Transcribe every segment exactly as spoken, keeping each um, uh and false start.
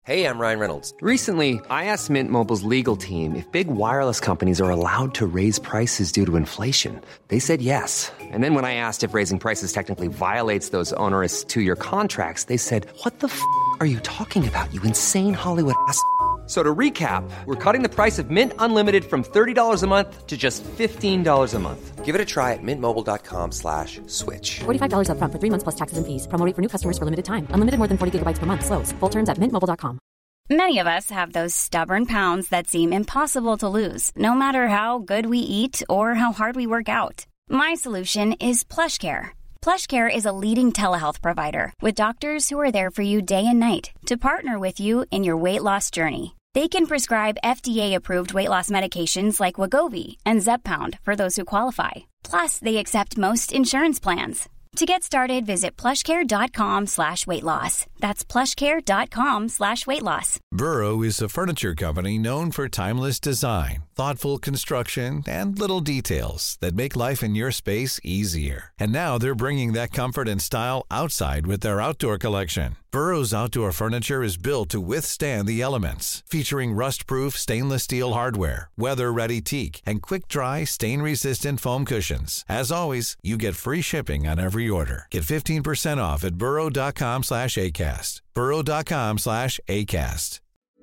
Hey, I'm Ryan Reynolds. Recently, I asked Mint Mobile's legal team if big wireless companies are allowed to raise prices due to inflation. They said yes. And then when I asked if raising prices technically violates those onerous two-year contracts, they said, what the f*** are you talking about, you insane Hollywood ass f- So to recap, we're cutting the price of Mint Unlimited from thirty dollars a month to just fifteen dollars a month. Give it a try at mintmobile.com slash switch. forty-five dollars up front for three months plus taxes and fees. Promo rate for new customers for limited time. Unlimited more than forty gigabytes per month. Slows full terms at mint mobile dot com. Many of us have those stubborn pounds that seem impossible to lose, no matter how good we eat or how hard we work out. My solution is PlushCare. PlushCare is a leading telehealth provider with doctors who are there for you day and night to partner with you in your weight loss journey. They can prescribe F D A-approved weight loss medications like Wegovy and Zepbound for those who qualify. Plus, they accept most insurance plans. To get started, visit plushcare.com slash weight loss. That's plushcare.com slash weight loss. Burrow is a furniture company known for timeless design, thoughtful construction, and little details that make life in your space easier. And now they're bringing that comfort and style outside with their outdoor collection. Burrow's outdoor furniture is built to withstand the elements, featuring rust-proof stainless steel hardware, weather-ready teak, and quick-dry, stain-resistant foam cushions. As always, you get free shipping on every order. Get fifteen percent off at burrow.com slash ACAST. burrow.com slash ACAST.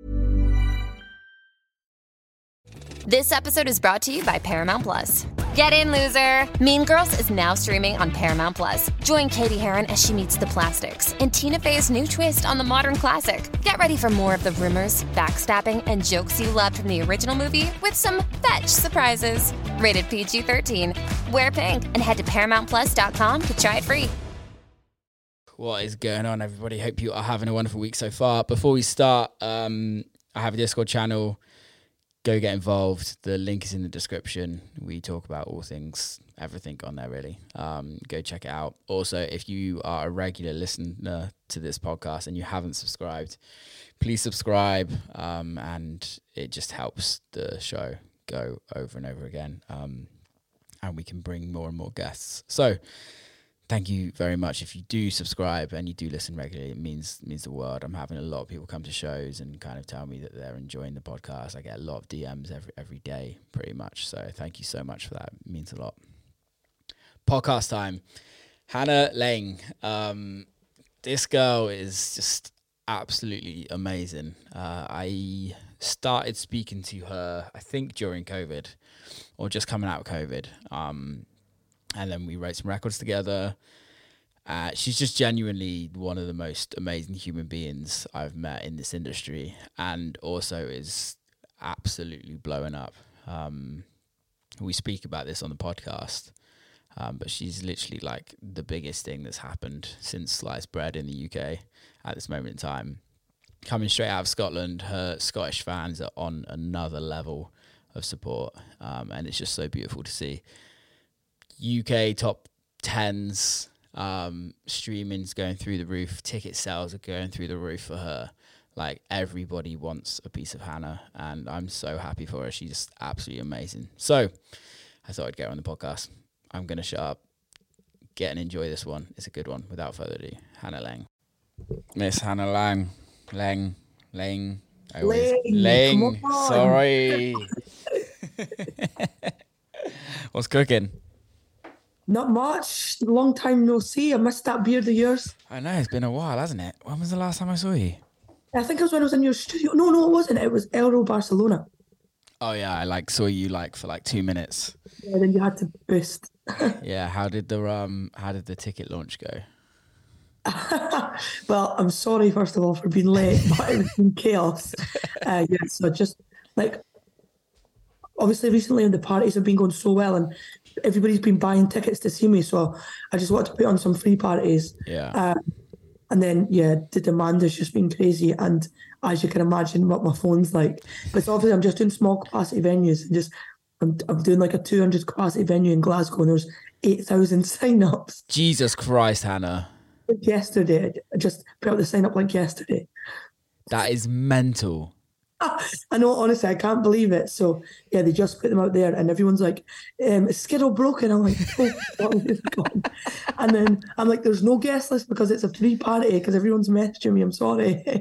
This episode is brought to you by Paramount Plus. Get in, loser! Mean Girls is now streaming on Paramount Plus. Join Katie Heron as she meets the plastics in Tina Fey's new twist on the modern classic. Get ready for more of the rumors, backstabbing, and jokes you loved from the original movie with some fetch surprises. Rated P G thirteen. Wear pink and head to paramount plus dot com to try it free. What is going on, everybody? Hope you are having a wonderful week so far. Before we start, um, I have a Discord channel. Go get involved. The link is in the description. We talk about all things, everything on there, really. Um, go check it out. Also, if you are a regular listener to this podcast and you haven't subscribed, please subscribe. Um, and it just helps the show go over and over again. Um, and we can bring more and more guests. So, thank you very much. If you do subscribe and you do listen regularly, it means means the world. I'm having a lot of people come to shows and kind of tell me that they're enjoying the podcast. I get a lot of D Ms every every day, pretty much. So thank you so much for that. It means a lot. Podcast time. Hannah Lang. Um, this girl is just absolutely amazing. Uh, I started speaking to her, I think, during COVID or just coming out of COVID. Um, And then we wrote some records together. Uh, she's just genuinely one of the most amazing human beings I've met in this industry, and also is absolutely blowing up. Um, we speak about this on the podcast, um, but she's literally like the biggest thing that's happened since sliced bread in the U K at this moment in time. Coming straight out of Scotland, her Scottish fans are on another level of support, um, and it's just so beautiful to see. U K top tens, um, streaming's going through the roof, ticket sales are going through the roof for her. Like, everybody wants a piece of Hannah, and I'm so happy for her. She's just absolutely amazing. So I thought I'd get her on the podcast. I'm going to shut up, get and enjoy this one. It's a good one. Without further ado, Hannah Lang. Miss Hannah Lang. Lang. Lang. Lang. Lang. Sorry. What's cooking? Not much. Long time no see. I missed that beard of yours. I know, it's been a while, hasn't it? When was the last time I saw you? I think it was when I was in your studio. No, no, it wasn't. It was Elro Barcelona. Oh yeah, I like saw you like for like two minutes. Yeah, then you had to boost. Yeah, how did the um how did the ticket launch go? Well, I'm sorry first of all for being late, but it was been chaos. Uh, yeah, so just like obviously recently the parties have been going so well and everybody's been buying tickets to see me, so I just wanted to put on some free parties. Yeah. Uh, and then, yeah, the demand has just been crazy. And as you can imagine what my phone's like. But obviously I'm just doing small capacity venues. And just I'm, I'm doing like a two hundred capacity venue in Glasgow and there's eight thousand sign-ups. Jesus Christ, Hannah. Yesterday, I just put out the sign-up like yesterday. That is mental. I know, honestly, I can't believe it. So, yeah, they just put them out there and everyone's like, um, is Skiddle broken? I'm like, oh, what is going? And then I'm like, there's no guest list because it's a free party because everyone's messaging me. I'm sorry.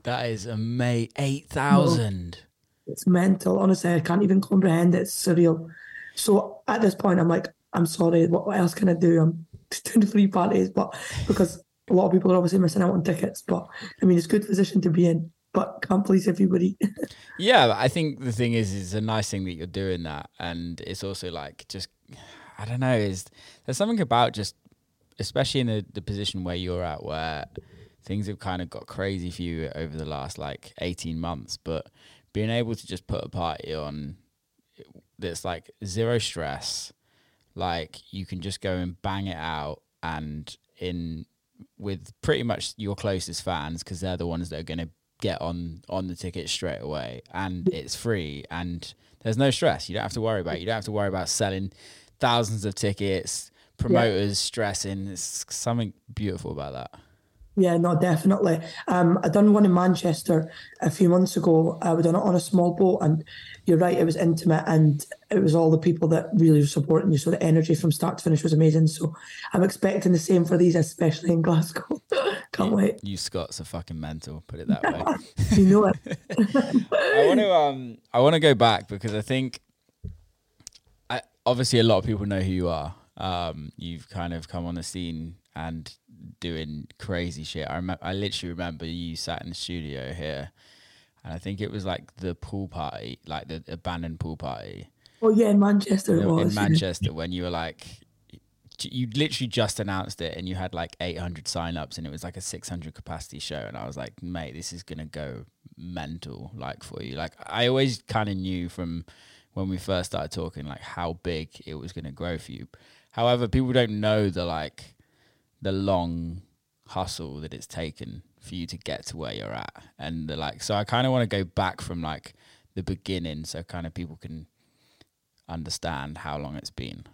That is amazing. eight thousand. No, it's mental. Honestly, I can't even comprehend it. It's surreal. So at this point, I'm like, I'm sorry. What, what else can I do? I'm doing three parties, but because a lot of people are obviously missing out on tickets. But I mean, it's a good position to be in, but can't please everybody. Yeah, I think the thing is, it's a nice thing that you're doing that. And it's also like, just, I don't know, is there's something about just, especially in the, the position where you're at, where things have kind of got crazy for you over the last like eighteen months, but being able to just put a party on that's like zero stress, like you can just go and bang it out, and in with pretty much your closest fans, because they're the ones that are going to get on on the ticket straight away, and it's free and there's no stress. You don't have to worry about it. You don't have to worry about selling thousands of tickets, promoters yeah. stressing. It's something beautiful about that. Yeah, no, definitely. Um, I done one in Manchester a few months ago. Uh, we done it on a small boat, and you're right, it was intimate, and it was all the people that really were supporting you. So the energy from start to finish was amazing. So I'm expecting the same for these, especially in Glasgow. Can't you, wait. You Scots are fucking mental. Put it that way. You know it. I want to um, I want to go back because I think, I obviously a lot of people know who you are. Um, you've kind of come on the scene and doing crazy shit. I remember, I literally remember you sat in the studio here, and I think it was like the pool party, like the abandoned pool party. Oh yeah, in Manchester it was. In Manchester, when you were like, you literally just announced it, and you had like eight hundred signups, and it was like a six hundred capacity show, and I was like, mate, this is gonna go mental, like for you. Like I always kind of knew from when we first started talking, like how big it was gonna grow for you. However, people don't know the like. the long hustle that it's taken for you to get to where you're at. And the like, so I kind of want to go back from like the beginning, so kind of people can understand how long it's been.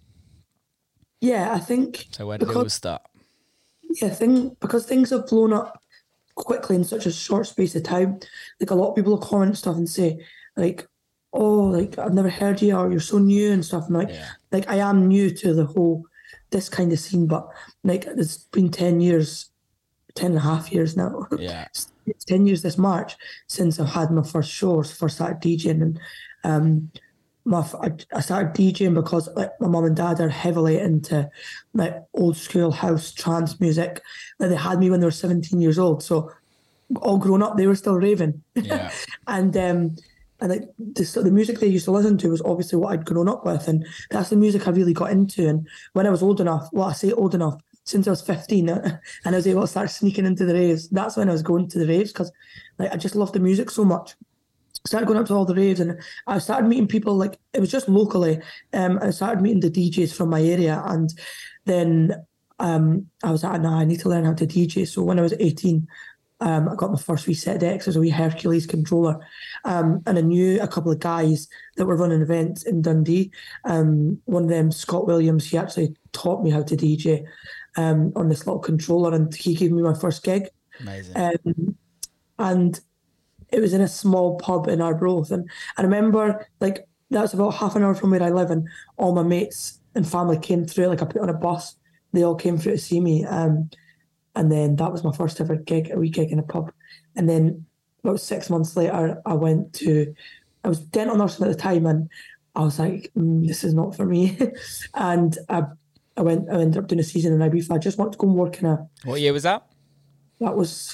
Yeah, I think. So where did it all start? Yeah, thing because things have blown up quickly in such a short space of time. Like a lot of people will comment stuff and say, like, "Oh, like I've never heard you," or "You're so new" and stuff. And like, yeah. like I am new to the whole this kind of scene, but like it's been ten years, ten and a half years now. Yeah, it's ten years this March since I've had my first shows, first started DJing, and um, my I started DJing because like my mum and dad are heavily into like old school house trance music. Like they had me when they were seventeen years old, so all grown up they were still raving. Yeah, and um. And like this, the music they used to listen to was obviously what I'd grown up with, and that's the music I really got into. And when I was old enough, well, I say old enough, since I was fifteen, and I was able to start sneaking into the raves. That's when I was going to the raves because, like, I just loved the music so much. I started going up to all the raves, and I started meeting people. Like it was just locally. Um, I started meeting the D Js from my area, and then um, I was like, nah, I need to learn how to D J. So when I was eighteen. Um, I got my first wee set decks as a wee Hercules controller, um, and I knew a couple of guys that were running events in Dundee. Um, one of them, Scott Williams, he actually taught me how to D J um, on this little controller, and he gave me my first gig. Amazing. Um, and it was in a small pub in Arbroath, and I remember like that's about half an hour from where I live, and all my mates and family came through. Like I put on a bus, they all came through to see me. Um, And then that was my first ever gig, a wee gig in a pub. And then about six months later, I went to, I was dental nursing at the time, and I was like, mm, this is not for me. and I, I went, I ended up doing a season in Ibiza. I just wanted to go and work in a. What year was that? That was,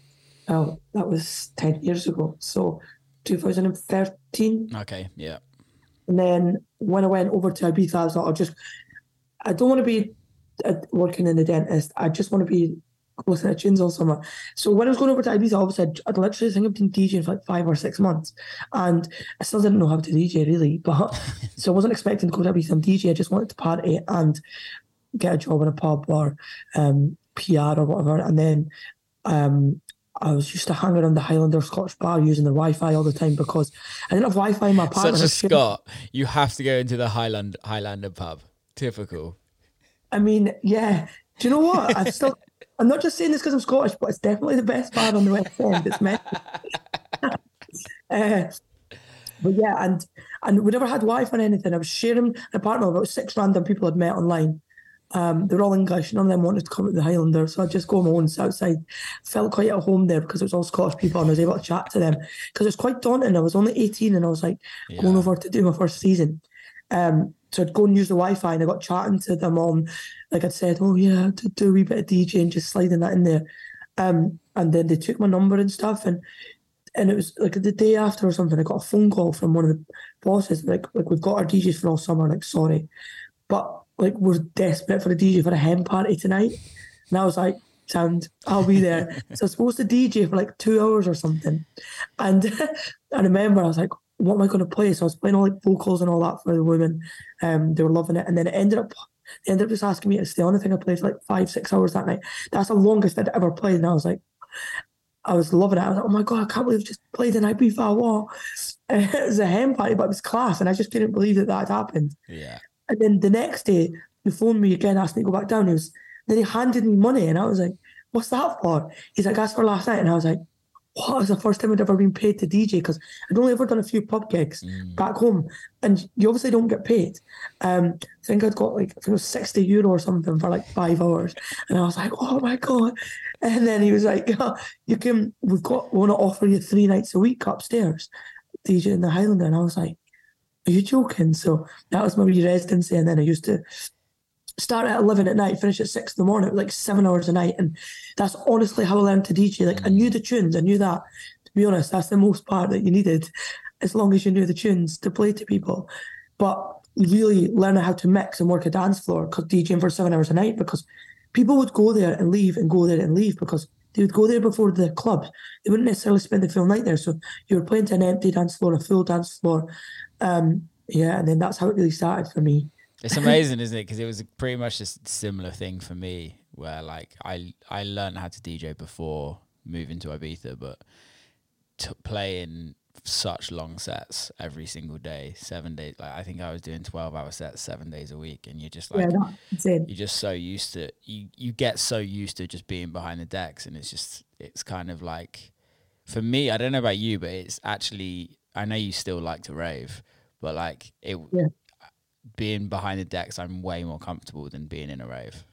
oh, that was ten years ago. So two thousand thirteen. Okay, yeah. And then when I went over to Ibiza, I was like, I'll just, I don't want to be working in the dentist. I just want to be listening to tunes all summer. So when I was going over to Ibiza, obviously I'd, I'd literally think I've been DJing for like five or six months, and I still didn't know how to D J really. But so I wasn't expecting to go to Ibiza and D J. I just wanted to party and get a job in a pub or um, P R or whatever. And then um, I was used to hang around the Highlander Scotch bar using the Wi-Fi all the time because I didn't have Wi-Fi in my apartment. Such a Scot, you have to go into the Highland Highlander pub. Typical. I mean, yeah. Do you know what? I'm still. I'm not just saying this because I'm Scottish, but it's definitely the best bar on the West End. It's meant. uh, but yeah, and and we never had Wi-Fi or anything. I was sharing an apartment with about six random people I'd met online, Um, they were all English. None of them wanted to come to the Highlander, so I'd just go on my own, sit outside. Felt quite at home there because it was all Scottish people, and I was able to chat to them because it was quite daunting. I was only eighteen, and I was like Yeah. going over to do my first season. Um, so I'd go and use the Wi-Fi, and I got chatting to them on, like I'd said, oh yeah, to do a wee bit of DJing, just sliding that in there. Um, and then they took my number and stuff, and and it was like the day after or something, I got a phone call from one of the bosses, like, like we've got our D Js for all summer, like, sorry, but like we're desperate for a D J for a hen party tonight. And I was like, sound, I'll be there. So I was supposed to D J for like two hours or something. And I remember I was like, what am I going to play? So I was playing all like vocals and all that for the women. Um, they were loving it. And then it ended up, they ended up just asking me to stay on. I think I played for like five, six hours that night. That's the longest I'd ever played. And I was like, I was loving it. I was like, oh my God, I can't believe I just played the night before I won. It was a hen party, but it was class. And I just couldn't believe that that had happened. Yeah. And then the next day, he phoned me again, asked me to go back down. He was, then he handed me money, and I was like, what's that for? He's like, that's for last night. And I was like, what? It was the first time I'd ever been paid to D J, because I'd only ever done a few pub gigs Mm. back home, and you obviously don't get paid. Um, I think I'd got like, I think it was sixty euro or something for like five hours. And I was like, oh my God. And then he was like, oh, you can, we've got, we want to offer you three nights a week upstairs, D J in the Highlander. And I was like, are you joking? So that was my wee residency. And then I used to start at eleven at night, finish at six in the morning, like seven hours a night. And that's honestly how I learned to D J. Like, I knew the tunes, I knew that. To be honest, that's the most part that you needed, as long as you knew the tunes to play to people. But really learning how to mix and work a dance floor, because DJing for seven hours a night, because people would go there and leave and go there and leave, because they would go there before the club. They wouldn't necessarily spend the full night there. So you were playing to an empty dance floor, a full dance floor. Um, yeah, and then that's how it really started for me. It's amazing, isn't it? Because it was pretty much a similar thing for me, where like I I learned how to D J before moving to Ibiza, but t- playing such long sets every single day, seven days. Like I think I was doing twelve hour sets seven days a week, and you're just like, yeah, that's it. you're just so used to you. You get so used to just being behind the decks, and it's just it's kind of like, for me, I don't know about you, but it's actually, I know you still like to rave, but like it. Yeah. Being behind the decks, I'm way more comfortable than being in a rave.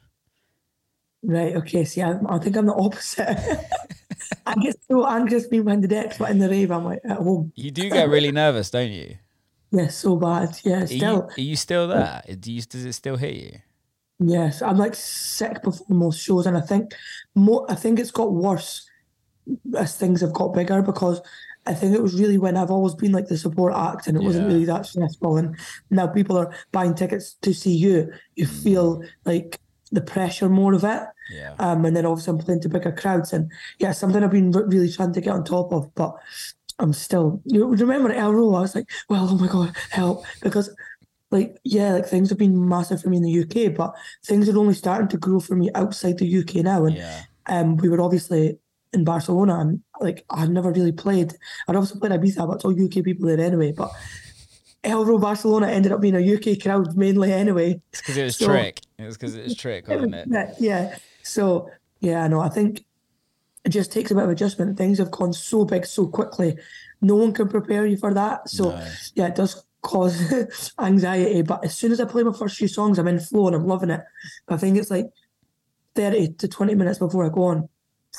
Right, okay, see, I, I think I'm the opposite. I get so anxious being behind the decks, but in the rave, I'm like at home. You do get really nervous, don't you? Yeah, so bad. Yeah, Are still. you, are you still there? Do you, does it still hit you? Yes, I'm like sick before most shows, and I think more. I think it's got worse as things have got bigger, because I think it was really when I've always been like the support act, and it wasn't Yeah. really that stressful. And now people are buying tickets to see you. You feel like the pressure more of it. Yeah. Um, and then obviously I'm playing to bigger crowds, and yeah, something I've been re- really trying to get on top of, but I'm still. You remember at El Row, I was like, well, oh my God, help, because. Like, yeah, like things have been massive for me in the U K, but things are only starting to grow for me outside the U K now. And Yeah. um, we were obviously in Barcelona, and like I had never really played. I'd obviously played Ibiza, but it's all U K people there anyway. But El Row Barcelona ended up being a U K crowd mainly anyway. It's because it was So- Trick. It was because it was Trick, wasn't it? Yeah, yeah. So yeah, no, I think it just takes a bit of adjustment. Things have gone so big so quickly. No one can prepare you for that. So No. yeah, it does cause anxiety. But as soon as I play my first few songs, I'm in flow and I'm loving it. I think it's like thirty to twenty minutes before I go on.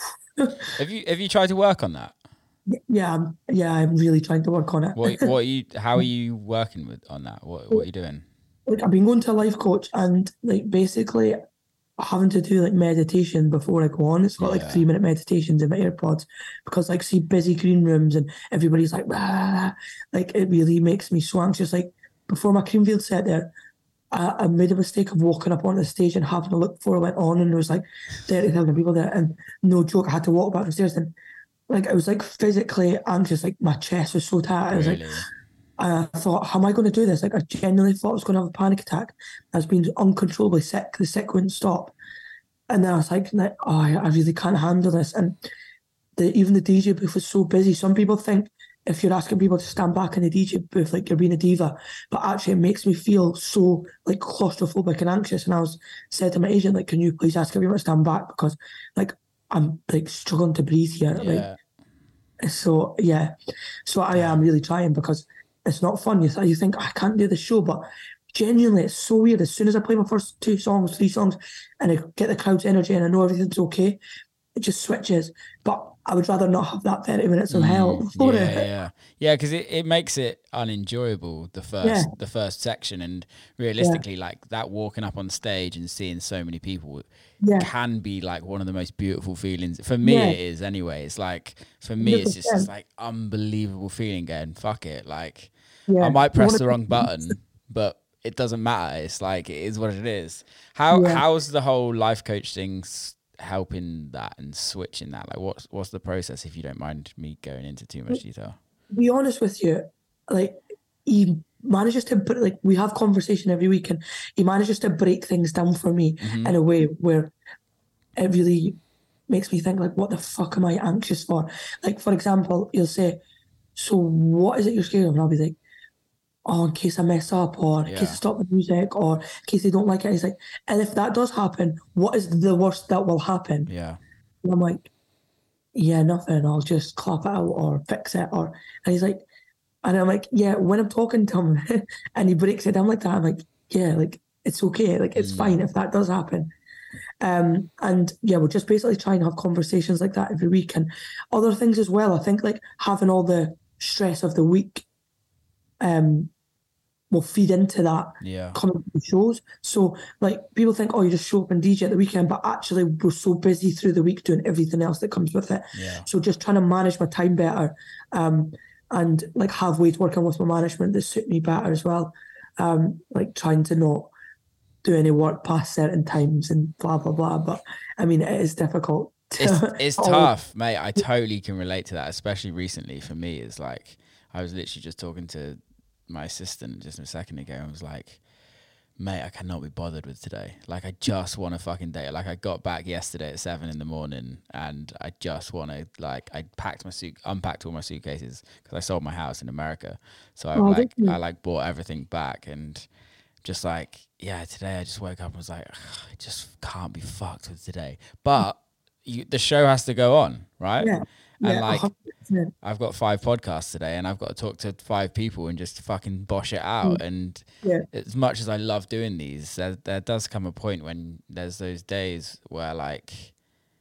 Have you have you tried to work on that? Yeah, I'm, yeah, I'm really trying to work on it. What what are you? How are you working with on that? What what are you doing? Like, I've been going to a life coach, and like basically having to do like meditation before I go on. It's got Yeah. like three minute meditations in my AirPods, because like see busy green rooms and everybody's like, ah, like it really makes me so anxious. Like before my Creamfield set there, I, I made a mistake of walking up on the stage and having a look before I went on, and there was like thirty thousand people there, and no joke, I had to walk back upstairs, and like I was like physically anxious, like my chest was so tight. I was like, Really? I thought, how am I going to do this? Like, I genuinely thought I was going to have a panic attack. I was being uncontrollably sick. The sick wouldn't stop. And then I was like, like oh, I I really can't handle this. And the, even the D J booth was so busy. Some people think if you're asking people to stand back in the D J booth, like you're being a diva. But actually, it makes me feel so like claustrophobic and anxious. And I was said to my agent, like, can you please ask everyone to stand back? Because like I'm like struggling to breathe here. Yeah. Like, so yeah. So I am really trying, because it's not fun. You th- you think I can't do the show, but genuinely, it's so weird. As soon as I play my first two songs, three songs, and I get the crowd's energy and I know everything's okay, it just switches. But I would rather not have that thirty minutes of hell before yeah, it. Yeah, yeah, because it, it makes it unenjoyable, the first Yeah. the first section. And realistically, yeah. like that walking up on stage and seeing so many people yeah. can be like one of the most beautiful feelings. For me, yeah. it is anyway. It's like, for me, it's just this like unbelievable feeling going, fuck it. Like, yeah. I might press the wrong button, but it doesn't matter. It's like, it is what it is. How yeah. How's the whole life coach thing helping that and switching that? Like, what's what's the process, if you don't mind me going into too much detail? To be honest with you, like, he manages to put, like, we have conversation every week, and he manages to break things down for me mm-hmm. in a way where it really makes me think, like, what the fuck am I anxious for? Like, for example, he'll say, so what is it you're scared of? And I'll be like, oh, in case I mess up, or in yeah. case I stop the music, or in case they don't like it. He's like, and if that does happen, what is the worst that will happen? Yeah. And I'm like, yeah, nothing. I'll just clap it out or fix it. Or, and he's like, and I'm like, yeah, when I'm talking to him and he breaks it down like that, I'm like, yeah, like, it's okay. Like, it's mm. fine if that does happen. Um, and yeah, we'll just basically try and have conversations like that every week, and other things as well. I think, like, having all the stress of the week um will feed into that yeah coming to the shows. So, like, people think, oh, you just show up and D J at the weekend, but actually we're so busy through the week doing everything else that comes with it. Yeah. So just trying to manage my time better, um and like have ways working with my management that suit me better as well. Um like trying to not do any work past certain times and blah blah blah. But I mean, it is difficult. It's, it's tough, mate. I totally can relate to that, especially recently. For me, it's like, I was literally just talking to my assistant just a second ago and was like, mate, I cannot be bothered with today. Like, I just want a fucking day. Like, I got back yesterday at seven in the morning and I just want to, like, I packed my suit, unpacked all my suitcases because I sold my house in America. So I oh, like, I like bought everything back, and just like, yeah, today I just woke up and was like, I just can't be fucked with today. But you, the show has to go on, right? Yeah. And yeah, like, one hundred percent. I've got five podcasts today, and I've got to talk to five people and just fucking bosh it out. Mm. And yeah. as much as I love doing these, there, there does come a point when there's those days where, like,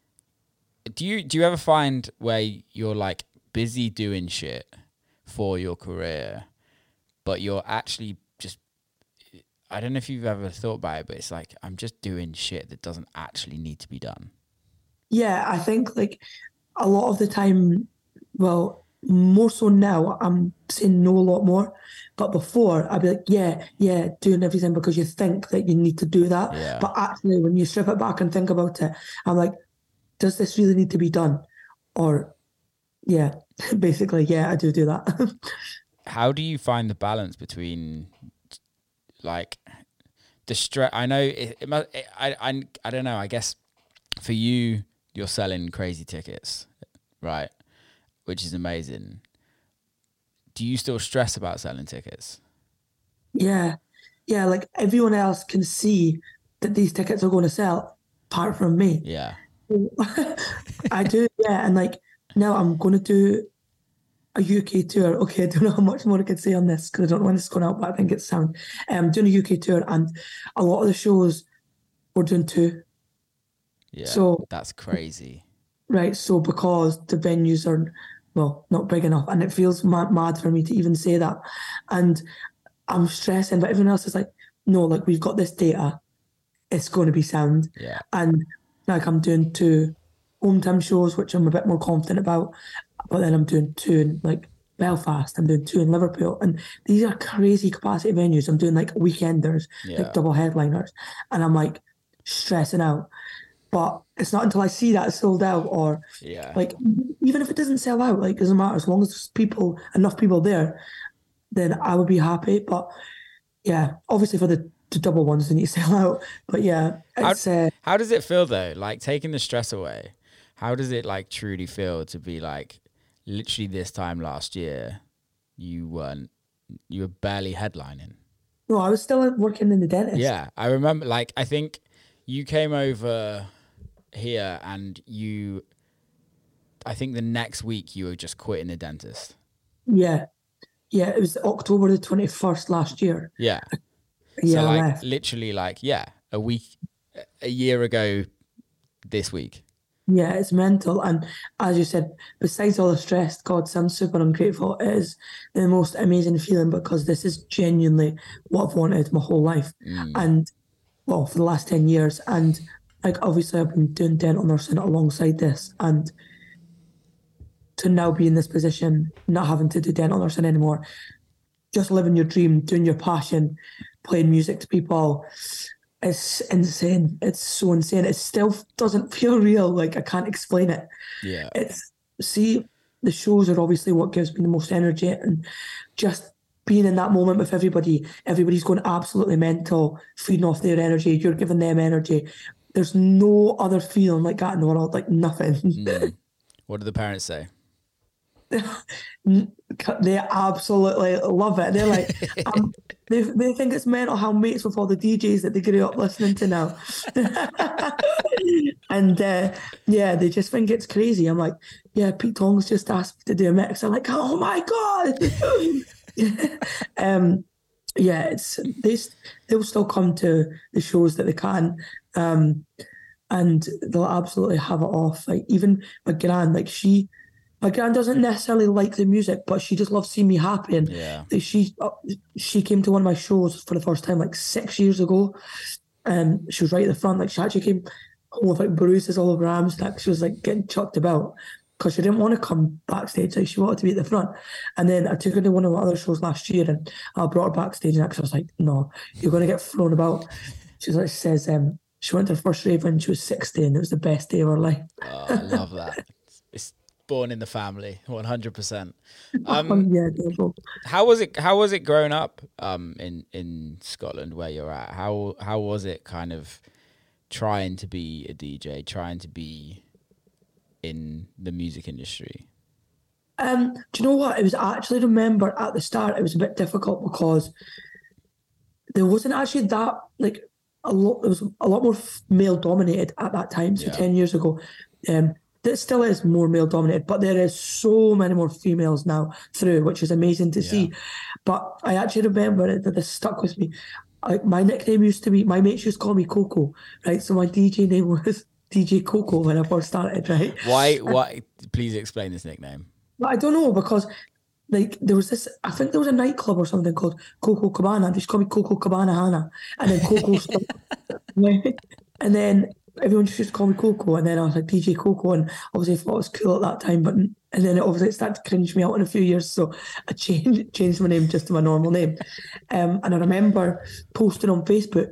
do you do you ever find where you're like busy doing shit for your career, but you're actually just, I don't know if you've ever thought about it, but it's like, I'm just doing shit that doesn't actually need to be done. Yeah, I think, like, a lot of the time, well, more so now, I'm saying no a lot more. But before, I'd be like, yeah, yeah, doing everything because you think that you need to do that. Yeah. But actually, when you strip it back and think about it, I'm like, does this really need to be done? Or, yeah, basically, yeah, I do do that. How do you find the balance between, like, the stress? I know, it, it must, it, I, I, I don't know, I guess for you, you're selling crazy tickets, right? Which is amazing. Do you still stress about selling tickets? Yeah. Yeah, like, everyone else can see that these tickets are going to sell, apart from me. Yeah. I do, yeah. And, like, now I'm going to do a U K tour. Okay, I don't know how much more I could say on this because I don't know when this is going out, but I think it's sound. I'm um, doing a U K tour, and a lot of the shows we're doing two. Yeah, so that's crazy. Right, so because the venues are, well, not big enough, and it feels mad, mad for me to even say that. And I'm stressing, but everyone else is like, no, like, we've got this data. It's going to be sound. Yeah. And, like, I'm doing two home time shows, which I'm a bit more confident about. But then I'm doing two in, like, Belfast. I'm doing two in Liverpool. And these are crazy capacity venues. I'm doing, like, weekenders, yeah. like double headliners. And I'm, like, stressing out. But it's not until I see that it's sold out, or yeah. like, even if it doesn't sell out, like, it doesn't matter. As long as there's people, enough people there, then I would be happy. But yeah, obviously for the, the double ones, they need to sell out. But yeah, it's, how, uh, how does it feel though? Like, taking the stress away, how does it, like, truly feel to be like, literally this time last year, you weren't, you were barely headlining? No, I was still working in the dentist. Yeah, I remember, like, I think you came over here and you, I think the next week you were just quitting the dentist. Yeah. Yeah, it was October the twenty-first last year. Yeah. Yeah, so like left. literally like, yeah, a week, a year ago this week. Yeah, it's mental. And as you said, besides all the stress, God, so I'm super ungrateful. It is the most amazing feeling because this is genuinely what I've wanted my whole life. Mm. And, well, for the last ten years. And, like, obviously I've been doing dental nursing alongside this. And to now be in this position, not having to do dental nursing anymore, just living your dream, doing your passion, playing music to people, it's insane. It's so insane. It still doesn't feel real. Like, I can't explain it. Yeah. It's, see, the shows are obviously what gives me the most energy, and just being in that moment with everybody, everybody's going absolutely mental, feeding off their energy, you're giving them energy. There's no other feeling like that in the world, like nothing. Mm. What do the parents say? They absolutely love it. They're like, um, they they think it's mental how mates with all the D Js that they grew up listening to now. And uh, yeah, they just think it's crazy. I'm like, yeah, Pete Tong's just asked me to do a mix. I'm like, oh my God. um, yeah, it's they they'll still come to the shows that they can, um, and they'll absolutely have it off. Like, even my gran, like she. My gran doesn't necessarily like the music, but she just loves seeing me happy. And Yeah. she uh, she came to one of my shows for the first time like six years ago, and she was right at the front. Like, she actually came home with like bruises all over her arms. Like, she was like getting chucked about because she didn't want to come backstage. Like, she wanted to be at the front. And then I took her to one of my other shows last year, and I brought her backstage, and I was like, "No, you're going to get thrown about." She's like, she says, um, she went to her first rave when she was sixty, and it was the best day of her life. Oh, I love that. It's born in the family, one hundred percent. Um, yeah, beautiful. How was it? How was it growing up um, in in Scotland, where you're at? How how was it kind of trying to be a D J, trying to be in the music industry? Um, do you know what? It was actually, remember at the start, it was a bit difficult because there wasn't actually that like a lot. There was a lot more male dominated at that time. So Yeah. ten years ago, um. It still is more male dominated, but there is so many more females now through, which is amazing to Yeah. see. But I actually remember it, that this stuck with me. Like, my nickname used to be, my mates used to call me Coco, right? So my D J name was D J Coco when I first started, right? Why? Why? Please explain this nickname. But I don't know, because like there was this, I think there was a nightclub or something called Coco Cabana. They used to call me Coco Cabana Hannah, and then Coco stopped. And then everyone just used to call me Coco, and then I was like D J Coco, and obviously I thought it was cool at that time, but and then it obviously it started to cringe me out in a few years, so I changed changed my name just to my normal name. Um, and I remember posting on Facebook,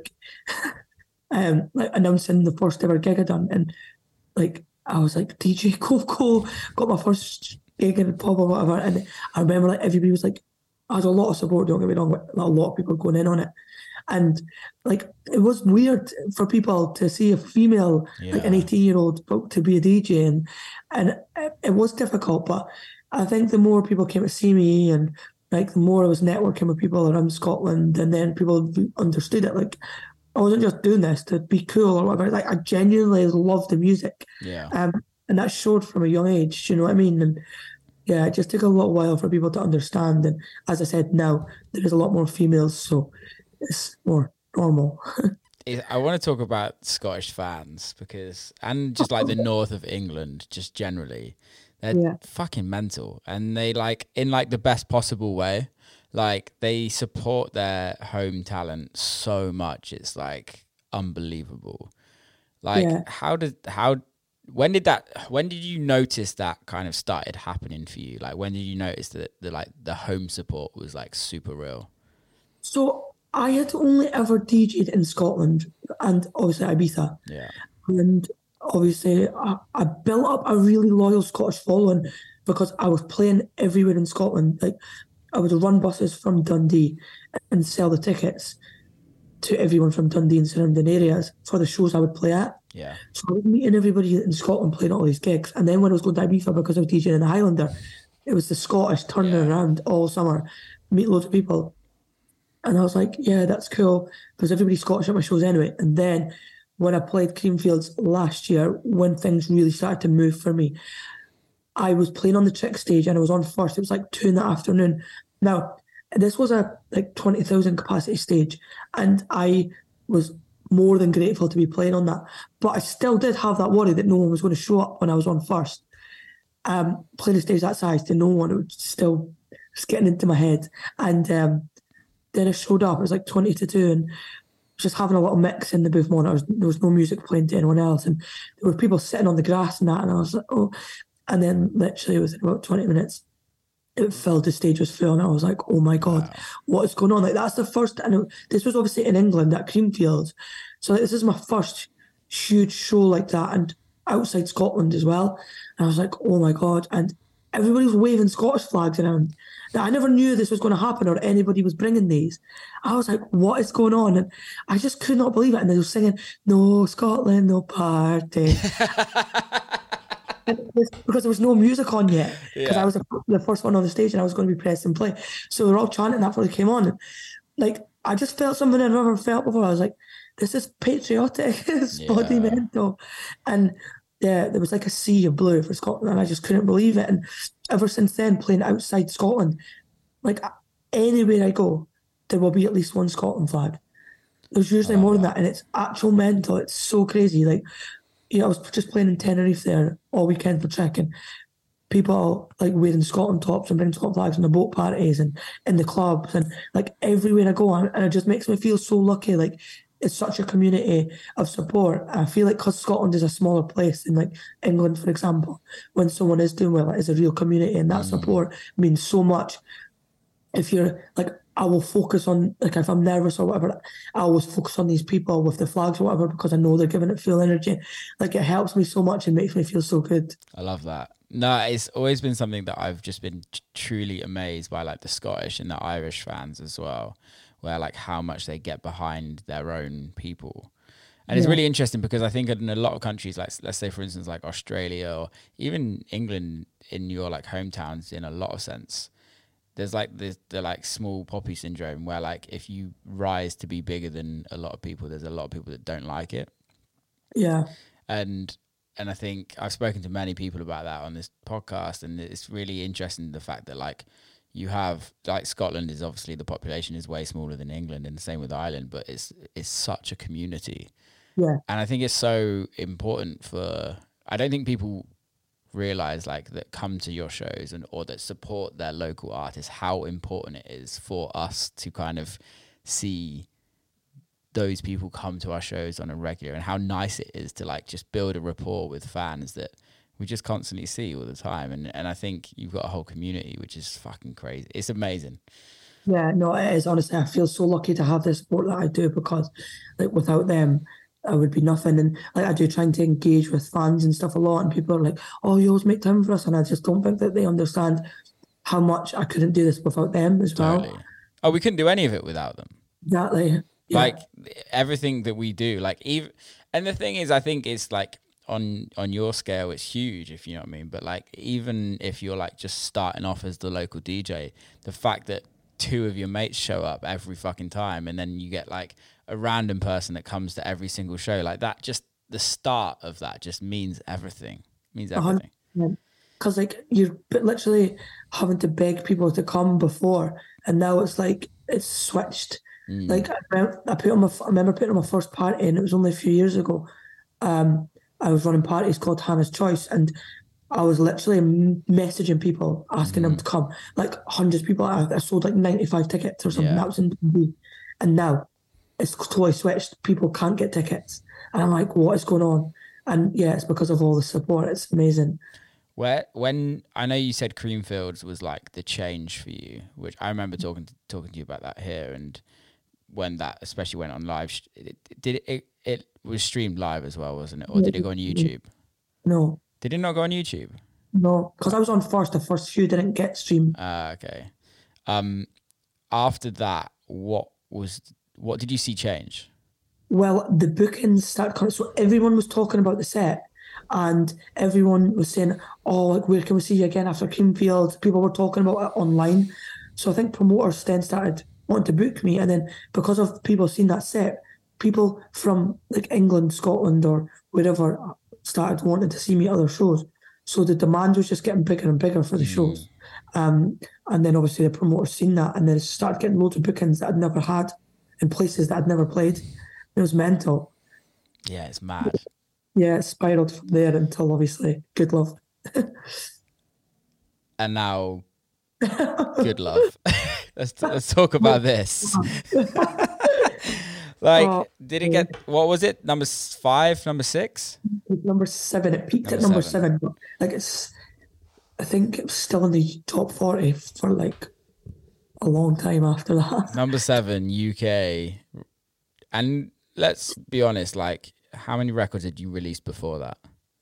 um, like announcing the first ever gig I done, and like I was like D J Coco, got my first gig in the pub or whatever, and I remember like everybody was like, I had a lot of support. Don't get me wrong, but a lot of people going in on it. And like, it was weird for people to see a female, Yeah. like an eighteen year old, to be a D J, and and it, it was difficult. But I think the more people came to see me, and like the more I was networking with people around Scotland, and then people understood it. Like, I wasn't just doing this to be cool or whatever. Like, I genuinely loved the music, Yeah. um, and that showed from a young age. You know what I mean? And yeah, it just took a little while for people to understand. And as I said, now there is a lot more females, so it's more normal. I want to talk about Scottish fans because, and just like the north of England, just generally, they're Yeah. fucking mental, and they like in like the best possible way. Like, they support their home talent so much. It's like unbelievable. Like, Yeah. how did how when did that when did you notice that kind of started happening for you? Like, when did you notice that the like the home support was like super real? So I had only ever D J'd in Scotland and obviously Ibiza. Yeah. And obviously I, I built up a really loyal Scottish following because I was playing everywhere in Scotland. Like, I would run buses from Dundee and sell the tickets to everyone from Dundee and surrounding areas for the shows I would play at. Yeah. So I was meeting everybody in Scotland playing all these gigs. And then when I was going to Ibiza, because I was DJing in the Highlander, it was the Scottish turning Yeah. around all summer, meet loads of people. And I was like, yeah, that's cool, because everybody's Scottish at my shows anyway. And then when I played Creamfields last year, when things really started to move for me, I was playing on the trick stage and I was on first. It was like two in the afternoon. Now, This was a like twenty thousand capacity stage, and I was more than grateful to be playing on that. But I still did have that worry that no one was going to show up when I was on first. Um, playing a stage that size to no one, it was still just getting into my head. And um, then I showed up, it was like twenty to two, and just having a little mix in the booth monitors. There was no music playing to anyone else, and there were people sitting on the grass and that, and I was like, oh. And then literally within about twenty minutes, it filled, the stage was full, and I was like, oh my God, wow. What is going on? Like, that's the first, and it, this was obviously in England at Creamfields. So like, this is my first huge show like that, and outside Scotland as well. And I was like, oh my God. And everybody was waving Scottish flags around. Now, I never knew this was going to happen or anybody was bringing these. I was like, what is going on? And I just could not believe it. And they were singing, no Scotland, no party. Because there was no music on yet. Because yeah. I was the first one on the stage and I was going to be pressed and play. So they were all chanting that before they came on. And like, I just felt something I'd never felt before. I was like, this is patriotic. It's yeah. monumental. And yeah, there was like a sea of blue for Scotland, and I just couldn't believe it. And ever since then, playing outside Scotland, like anywhere I go, there will be at least one Scotland flag. There's usually oh, more than that, and it's actual mental. It's so crazy. Like, you know, I was just playing in Tenerife there all weekend for trekking. People like wearing Scotland tops and bringing Scotland flags in the boat parties and in the clubs, and like everywhere I go, and it just makes me feel so lucky. Like, it's such a community of support. I feel like because Scotland is a smaller place in like England, for example, when someone is doing well, it is a real community, and that mm. support means so much. If you're like, I will focus on, like if I'm nervous or whatever, I always focus on these people with the flags or whatever, because I know they're giving it full energy. Like, it helps me so much and makes me feel so good. I love that. No, it's always been something that I've just been t- truly amazed by, like the Scottish and the Irish fans as well, where like how much they get behind their own people. And yeah. it's really interesting because I think in a lot of countries, like let's say for instance like Australia or even England, in your like hometowns, in a lot of sense, there's like the the like small poppy syndrome, where like if you rise to be bigger than a lot of people, there's a lot of people that don't like it. Yeah. And and I think I've spoken to many people about that on this podcast, and it's really interesting the fact that like you have, like, Scotland is obviously, the population is way smaller than England, and the same with Ireland, but it's it's such a community. Yeah. And I think it's so important for, I don't think people realize like that come to your shows and or that support their local artists, how important it is for us to kind of see those people come to our shows on a regular, and how nice it is to like just build a rapport with fans that we just constantly see all the time. And and I think you've got a whole community, which is fucking crazy. It's amazing. Yeah, no, it is. Honestly, I feel so lucky to have the support that I do, because like without them, I would be nothing. And like I do trying to engage with fans and stuff a lot, and people are like, oh, you always make time for us. And I just don't think that they understand how much I couldn't do this without them as totally. well. Oh, we couldn't do any of it without them. Exactly. Yeah. Like everything that we do, like even, and the thing is, I think it's like on on your scale, it's huge, if you know what I mean. But like, even if you're like just starting off as the local D J, the fact that two of your mates show up every fucking time, and then you get like a random person that comes to every single show, like that, just the start of that just means everything. Means everything. Because like you're literally having to beg people to come before, and now it's like it's switched. Mm. Like I, remember, I put on my, I remember putting on my first party, and it was only a few years ago. Um, I was running parties called Hannah's Choice, and I was literally messaging people, asking mm. them to come. Like hundreds of people. I, I sold like ninety-five tickets or something. Yeah. That was in D B. And now it's totally switched. People can't get tickets, and I'm like, what is going on? And yeah, it's because of all the support. It's amazing. Where when I know you said Creamfields was like the change for you, which I remember talking to, talking to you about that here, and when that especially went on live, it, did it, it it was streamed live as well, wasn't it? Or did it go on YouTube? No. Did it not go on YouTube? No, because I was on first. The first few didn't get streamed. Ah, uh, okay. Um, after that, what was what did you see change? Well, the bookings started coming. So everyone was talking about the set, and everyone was saying, "Oh, like, where can we see you again after Creamfields?" People were talking about it online. So I think promoters then started wanting to book me, and then because of people seeing that set, people from like England, Scotland, or wherever started wanting to see me at other shows. So the demand was just getting bigger and bigger for the mm. shows. Um, and then obviously the promoter seen that and then started getting loads of bookings that I'd never had in places that I'd never played. It was mental. Yeah, it's mad. Yeah, it spiraled from there until obviously Good Love. And now Good Love. let's let's talk about this. Like, oh, did it get, what was it? Number five, number six? Number seven. It peaked number at number seven. seven. But like it's, I think it was still in the top forty for like a long time after that. Number seven, U K. And let's be honest, like, how many records had you released before that?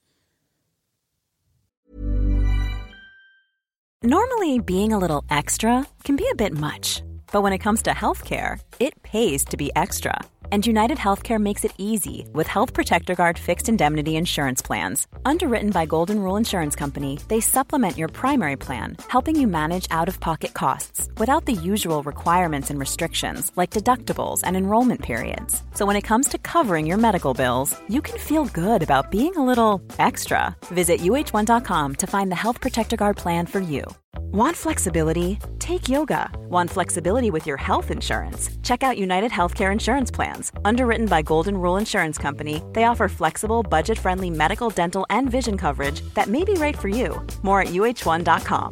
Normally, being a little extra can be a bit much. But when it comes to healthcare, it pays to be extra. And United Healthcare makes it easy with Health Protector Guard fixed indemnity insurance plans. Underwritten by Golden Rule Insurance Company, they supplement your primary plan, helping you manage out-of-pocket costs without the usual requirements and restrictions like deductibles and enrollment periods. So when it comes to covering your medical bills, you can feel good about being a little extra. Visit U H one dot com to find the Health Protector Guard plan for you. Want flexibility? Take yoga. Want flexibility with your health insurance? Check out United Healthcare Insurance Plans. Underwritten by Golden Rule Insurance Company, they offer flexible, budget-friendly medical, dental, and vision coverage that may be right for you. More at U H one dot com.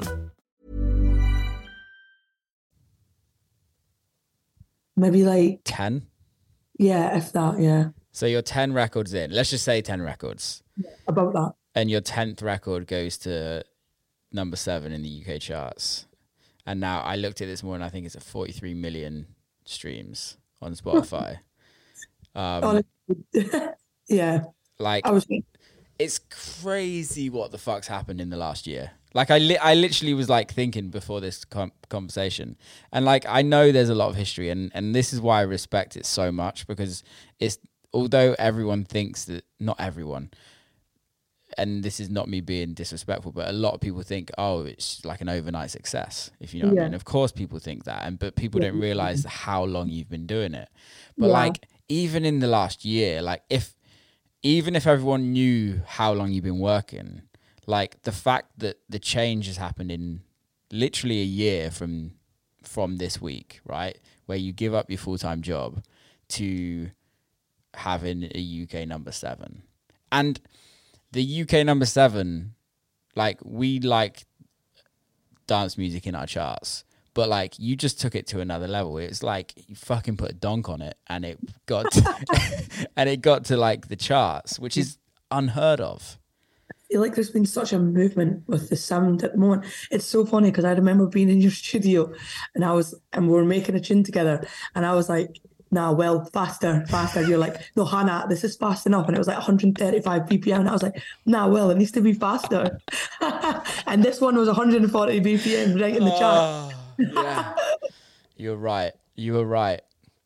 Maybe like... ten? Yeah, if that, yeah. So you're ten records in. Let's just say ten records. Yeah, about that. And your tenth record goes to number seven in the U K charts. And now I looked at this morning, I think it's at forty-three million streams on Spotify. um, yeah. Like, I was... it's crazy what the fuck's happened in the last year. Like, I li- I literally was like thinking before this com- conversation. And like, I know there's a lot of history, and, and this is why I respect it so much, because it's, although everyone thinks that, not everyone, and this is not me being disrespectful, but a lot of people think, oh, it's like an overnight success, if you know what yeah. I mean. Of course people think that, and but people yeah. don't realize how long you've been doing it. But yeah. like, even in the last year, like if, even if everyone knew how long you've been working, like the fact that the change has happened in literally a year from, from this week, right? Where you give up your full-time job to having a U K number seven. And the U K number seven, like, we like dance music in our charts, but like, you just took it to another level. It's like you fucking put a donk on it, and it got to, and it got to like the charts, which is unheard of. I feel like there's been such a movement with the sound at the moment. It's so funny because I remember being in your studio, and I was, and we were making a tune together, and I was like, nah, well, faster, faster. You're like, no, Hannah, this is fast enough. And it was like one hundred thirty-five B P M. And I was like, nah, well, it needs to be faster. And this one was one hundred forty B P M right in the oh, chart. Yeah. You're right. You were right.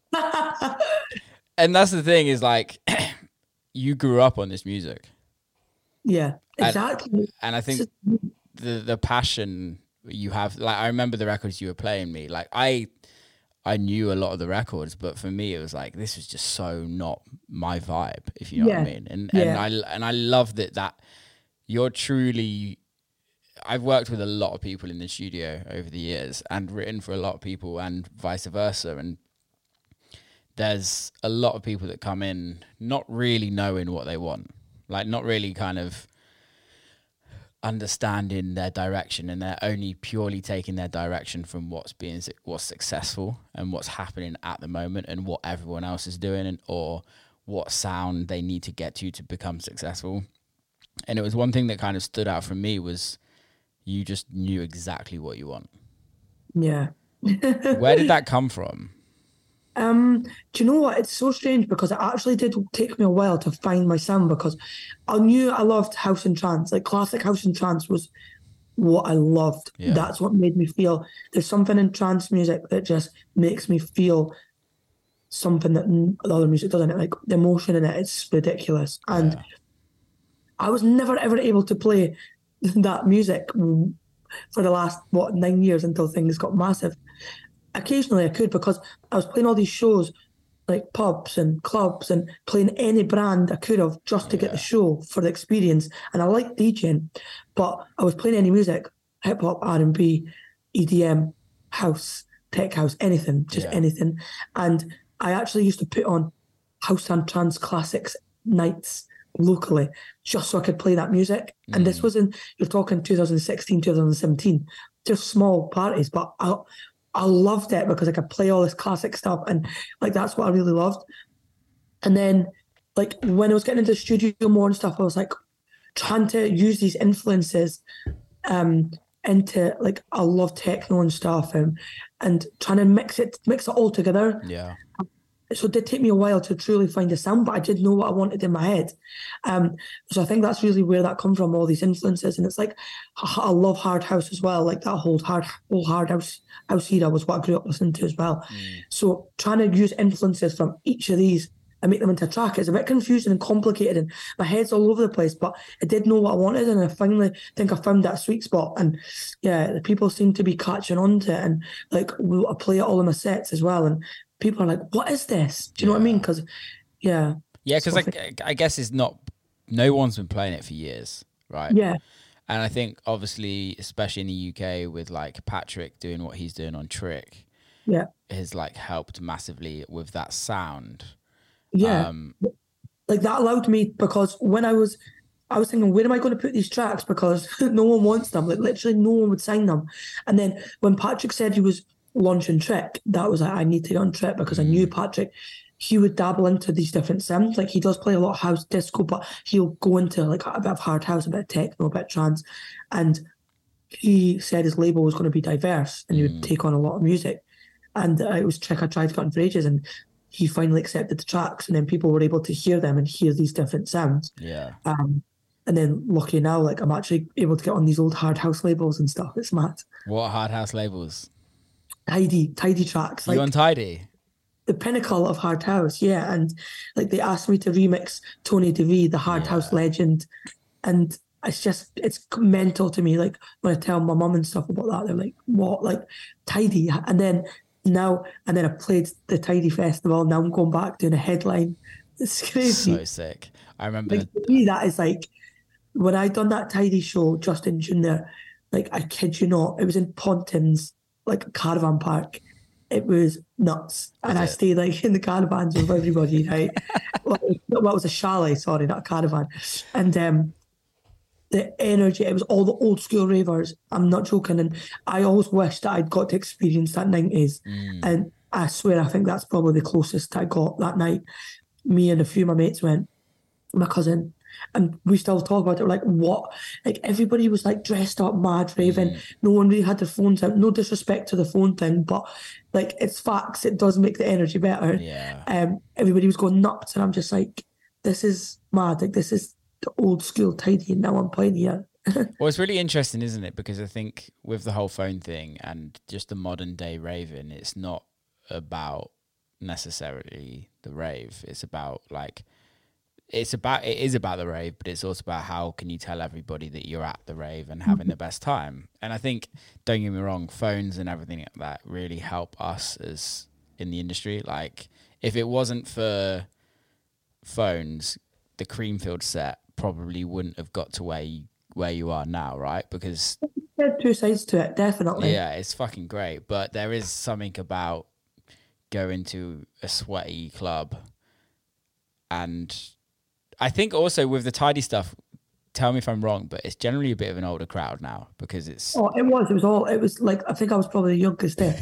And that's the thing is, like, you grew up on this music. Yeah, exactly. And, and I think the the passion you have, like, I remember the records you were playing me. Like, I... I knew a lot of the records, but for me, it was like, this was just so not my vibe, if you know yeah. what I mean. And yeah. and I and I love that that you're truly. I've worked with a lot of people in the studio over the years, and written for a lot of people, and vice versa. And there's a lot of people that come in not really knowing what they want, like not really kind of understanding their direction, and they're only purely taking their direction from what's being what's successful and what's happening at the moment and what everyone else is doing, and or what sound they need to get to to become successful. And it was one thing that kind of stood out for me was you just knew exactly what you want. Yeah. Where did that come from? Um, do you know what? It's so strange because it actually did take me a while to find my sound, because I knew I loved house and trance. Like, classic house and trance was what I loved. Yeah. That's what made me feel. There's something in trance music that just makes me feel something that the other music doesn't. Like, the emotion in it, it's ridiculous. And yeah. I was never ever able to play that music for the last, what, nine years until things got massive. Occasionally I could, because I was playing all these shows like pubs and clubs and playing any brand I could have just to yeah. get the show for the experience. And I liked DJing, but I was playing any music, hip hop, R and B, E D M, house, tech house, anything, just Yeah. anything. And I actually used to put on house and trance classics nights locally just so I could play that music. Mm. And this was in, you're talking two thousand sixteen, two thousand seventeen, just small parties, but I, I loved it because I could play all this classic stuff. And like, that's what I really loved. And then like when I was getting into the studio more and stuff, I was like trying to use these influences um, into like, I love techno and stuff and, and trying to mix it, mix it all together. Yeah. So it did take me a while to truly find a sound, but I did know what I wanted in my head. Um, so I think that's really where that comes from, all these influences. And it's like, I love hard house as well. Like that whole hard, whole hard house, house era was what I grew up listening to as well. Mm. So trying to use influences from each of these and make them into a track, it's a bit confusing and complicated and my head's all over the place, but I did know what I wanted and I finally think I found that sweet spot. And yeah, the people seem to be catching on to it and like I play it all in my sets as well. And people are like, what is this? Do you know yeah. what I mean? Because, yeah. Yeah, because I, I guess it's not, no one's been playing it for years, right? Yeah. And I think obviously, especially in the U K with like Patrick doing what he's doing on Trick, yeah, has like helped massively with that sound. Yeah. Um, like that allowed me, because when I was, I was thinking, where am I going to put these tracks? Because no one wants them. Like literally no one would sign them. And then when Patrick said he was launching Trick, that was like, I need to get on Trick because mm. I knew Patrick, he would dabble into these different sounds. Like he does play a lot of house disco, but he'll go into like a bit of hard house, a bit of techno, a bit of trance. And he said his label was going to be diverse and he would mm. take on a lot of music. And uh, it was Trick I tried to get on for ages, and he finally accepted the tracks, and then people were able to hear them and hear these different sounds. Yeah. Um, and then lucky now, like I'm actually able to get on these old hard house labels and stuff. It's mad. What hard house labels? Tidy, tidy tracks. You like on Tidy? The pinnacle of hard house, yeah. And like they asked me to remix Tony DeVee, the hard yeah. house legend, and it's just it's mental to me. Like when I tell my mum and stuff about that, they're like, "What?" Like Tidy, and then. Now and then I played the Tidy Festival. Now I'm going back doing a headline. It's crazy. So sick. I remember like, to me, that is like when I done that Tidy show just in June there. Like I kid you not, it was in Pontins, like a caravan park. It was nuts, was and it? I stayed like in the caravans with everybody. Right? well, well, it was a chalet, sorry, not a caravan, and um. the energy, it was all the old school ravers. I'm not joking. And I always wish that I'd got to experience that nineties. Mm. And I swear, I think that's probably the closest I got that night. Me and a few of my mates went, my cousin, and we still talk about it. We're like, what? Like everybody was like dressed up, mad, raving. Mm. No one really had their phones out. No disrespect to the phone thing, but like it's facts. It does make the energy better. Yeah. Um, everybody was going nuts. And I'm just like, this is mad. Like this is the old school Tidy, and now I'm playing here. Well, it's really interesting, isn't it? Because I think with the whole phone thing and just the modern day raving, it's not about necessarily the rave. It's about like, it's about, it is about the rave, but it's also about how can you tell everybody that you're at the rave and having mm-hmm. the best time. And I think, don't get me wrong, phones and everything like that really help us as in the industry. Like if it wasn't for phones, the Creamfield set probably wouldn't have got to where you, where you are now, right? Because there's two sides to it, definitely. Yeah, it's fucking great, but there is something about going to a sweaty club, and I think also with the Tidy stuff, tell me if I'm wrong, but it's generally a bit of an older crowd now because it's. Oh, it was. It was all. It was like I think I was probably the youngest there.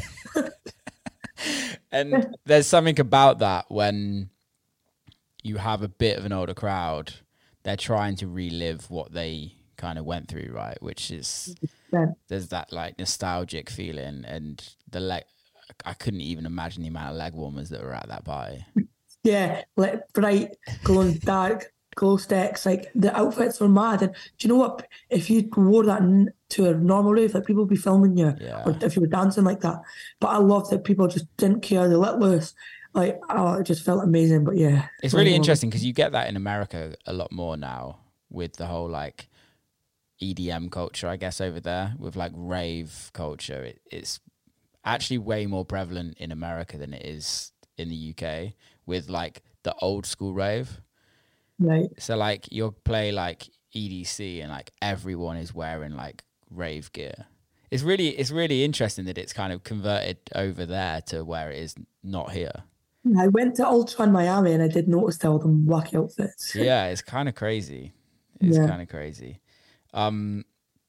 And there's something about that when you have a bit of an older crowd, they're trying to relive what they kind of went through, right? Which is, yeah. There's that like nostalgic feeling, and the leg, I couldn't even imagine the amount of leg warmers that were at that party. Yeah, like bright, glowing dark, glow sticks, like the outfits were mad. And do you know what? If you wore that to a normal rave, like people would be filming you, yeah. or if you were dancing like that. But I loved that people just didn't care, they let loose. Like, oh, it just felt amazing. But yeah. It's really interesting because you get that in America a lot more now with the whole like E D M culture, I guess, over there with like rave culture. It, it's actually way more prevalent in America than it is in the U K with like the old school rave. Right. So like you'll play like E D C and like everyone is wearing like rave gear. It's really it's really interesting that it's kind of converted over there to where it is not here. I went to Ultra in Miami and I did notice all them wacky outfits. Yeah, it's kind of crazy. It's Yeah. kind of crazy. Um,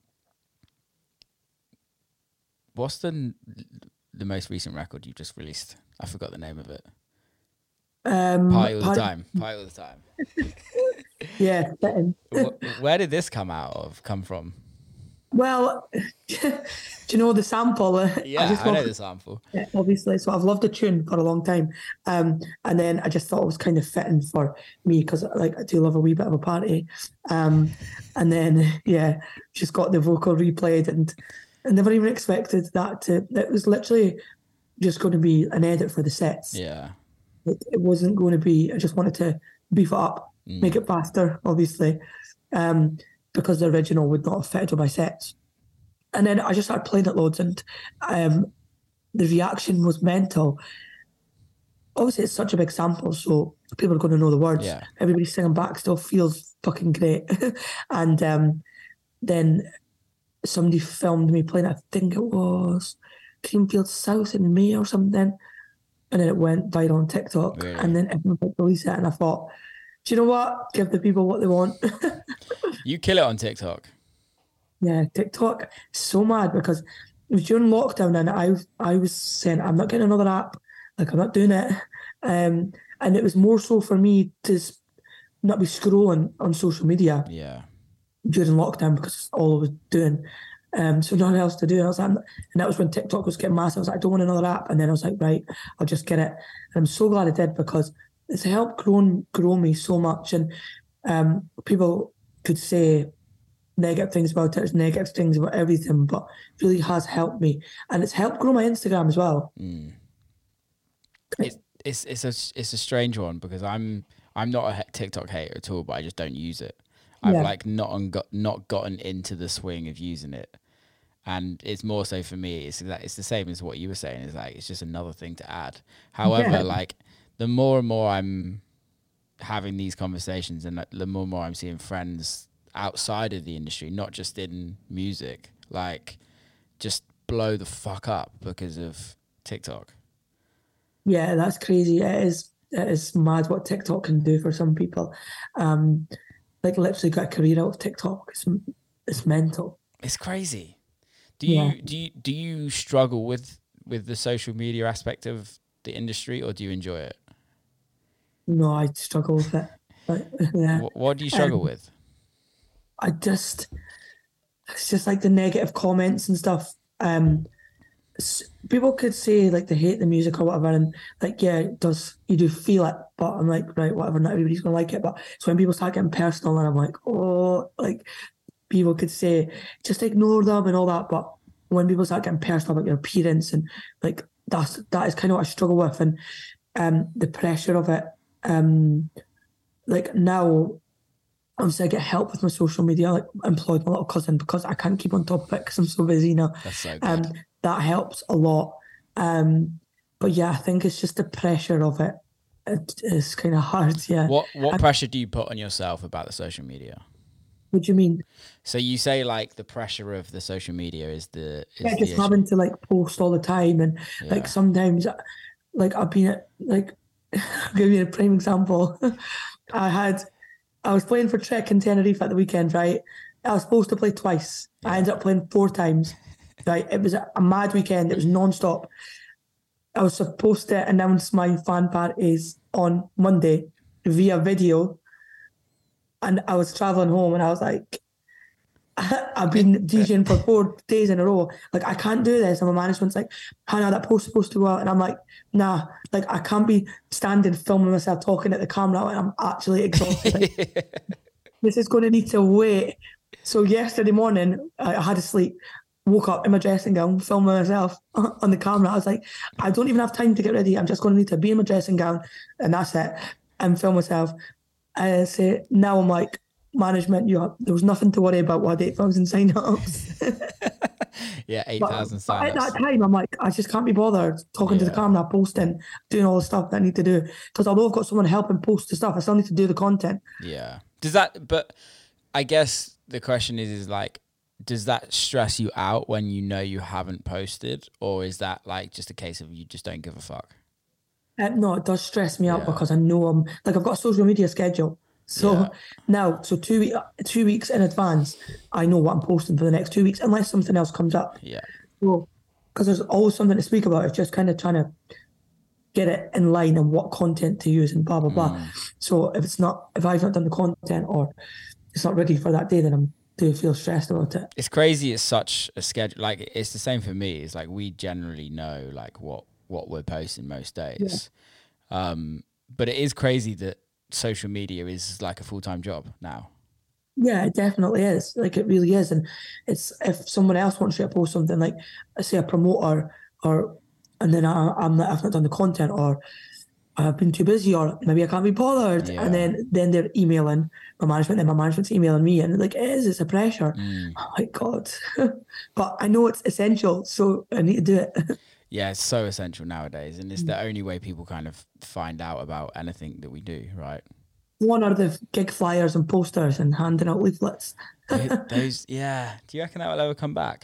what's the the most recent record you just released? I forgot the name of it. Um, Party all the party- time. Party all the time. Yeah. fitting. Wh- Where did this come out of? Come from? Well, do you know the sample? Yeah, I, just know love- the sample. Yeah, obviously. So I've loved the tune for a long time. Um, and then I just thought it was kind of fitting for me because like I do love a wee bit of a party. Um, and then yeah, just got the vocal replayed and I never even expected that to. It was literally just going to be an edit for the sets. Yeah. It, it wasn't going to be. I just wanted to beef it up, Mm. make it faster, obviously, um, because the original would not have fitted with my sets. And then I just started playing it loads, and um, the reaction was mental. Obviously, it's such a big sample, so people are going to know the words. Yeah. Everybody singing back still feels fucking great. And um, then somebody filmed me playing, I think it was Creamfield South in May or something. And then it went viral on TikTok. Really? And then everyone released it. And I thought, do you know what? Give the people what they want. You kill it on TikTok. Yeah, TikTok is so mad because it was during lockdown and I I was saying, I'm not getting another app. Like, I'm not doing it. Um, and it was more so for me to s- not be scrolling on social media Yeah. during lockdown because it's all I was doing. Um, so nothing else to do. And I was like, and that was when TikTok was getting massive. I was like, I don't want another app. And then I was like, right, I'll just get it. And I'm so glad I did because it's helped grow, grow me so much. And um, people could say negative things about it, negative things about everything, but it really has helped me. And it's helped grow my Instagram as well. Mm. It's it's it's a it's a strange one because I'm I'm not a he- TikTok hater at all, but I just don't use it. I've Yeah. like not on got not gotten into the swing of using it, and it's more so for me. It's that it's the same as what you were saying. It's like it's just another thing to add. However, Yeah. like the more and more I'm having these conversations, and like, the more and more I'm seeing friends outside of the industry, not just in music, like just blow the fuck up because of TikTok. Yeah, that's crazy. It is it is mad what TikTok can do for some people. Um, like literally got a career out of TikTok. It's it's mental. It's crazy. Do Yeah. you do you do you struggle with with the social media aspect of the industry, or do you enjoy it? No, I struggle with it. But, yeah. What, what do you struggle Um, with? I just, it's just like the negative comments and stuff. Um, s- people could say like they hate the music or whatever, and like, yeah, it does, you do feel it, but I'm like, right, whatever, not everybody's gonna like it. But it's when people start getting personal, and I'm like, oh, like people could say, just ignore them and all that. But when people start getting personal about your appearance and like that's that is kind of what I struggle with, and um, the pressure of it. Um, like now. Obviously, I get help with my social media. Like, I employed my little cousin because I can't keep on top of it because I'm so busy now. That's so good. Um, that helps a lot. Um, but yeah, I think it's just the pressure of it. It is kind of hard. Yeah. What what I- pressure do you put on yourself about the social media? What do you mean? So you say like the pressure of the social media is the is Yeah, the just issue. having to like post all the time, and Yeah. like sometimes, like I've been at like, I'll give you a prime example. I had, I was playing for Trek in Tenerife at the weekend, right? I was supposed to play twice. I ended up playing four times, right? It was a, a mad weekend. It was non-stop. I was supposed to announce my fan parties on Monday via video, and I was traveling home, and I was like, I've been DJing for four days in a row. Like, I can't do this. And my management's like, Hannah, that post's supposed to go out. And I'm like, nah, like, I can't be standing filming myself talking at the camera when I'm actually exhausted. Like, this is going to need to wait. So yesterday morning, I I had to sleep, woke up in my dressing gown, filming myself on the camera. I was like, I don't even have time to get ready. I'm just going to need to be in my dressing gown, and that's it, and film myself. I say, now I'm like, management, you have, there was nothing to worry about. What eight thousand sign-ups. Yeah, eight But, thousand but at sign-ups. that time, I'm like, I just can't be bothered talking to the Yeah. camera, posting, doing all the stuff that I need to do. Because although I've got someone helping post the stuff, I still need to do the content. Yeah. Does that? But I guess the question is, is like, does that stress you out when you know you haven't posted, or is that like just a case of you just don't give a fuck? Uh, no, it does stress me out Yeah. because I know I'm like I've got a social media schedule. So Yeah. now, so two week, two weeks in advance, I know what I'm posting for the next two weeks, unless something else comes up. Yeah. So, because there's always something to speak about. It's just kind of trying to get it in line and what content to use and blah blah blah. Mm. So if it's not, if I've not done the content or it's not ready for that day, then I'm do feel stressed about it. It's crazy. It's such a schedule. Like it's the same for me. It's like we generally know like what what we're posting most days. Yeah. Um, but it is crazy that social media is like a full-time job now. Yeah, it definitely is. Like it really is. And it's if someone else wants you to post something, like I say a promoter, or and then I, I'm not, I've not done the content, or I've been too busy, or maybe I can't be bothered, Yeah. and then then they're emailing my management, and my management's emailing me, and like it is, it's a pressure. Mm. Oh my god! But I know it's essential, so I need to do it. Yeah, it's so essential nowadays, and it's the only way people kind of find out about anything that we do, right? One are the gig flyers and posters and handing out leaflets. Those, yeah. Do you reckon that will ever come back?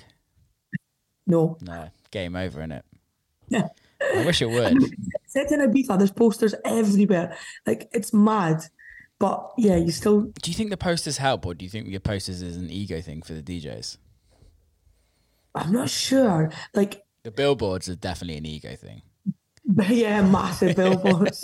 No. No, game over, innit? Yeah. I wish it would. Except in Ibiza, there's posters everywhere. Like, it's mad. But, yeah, you still... Do you think the posters help, or do you think your posters is an ego thing for the D Js? I'm not sure. Like... The billboards are definitely an ego thing. Yeah, massive billboards.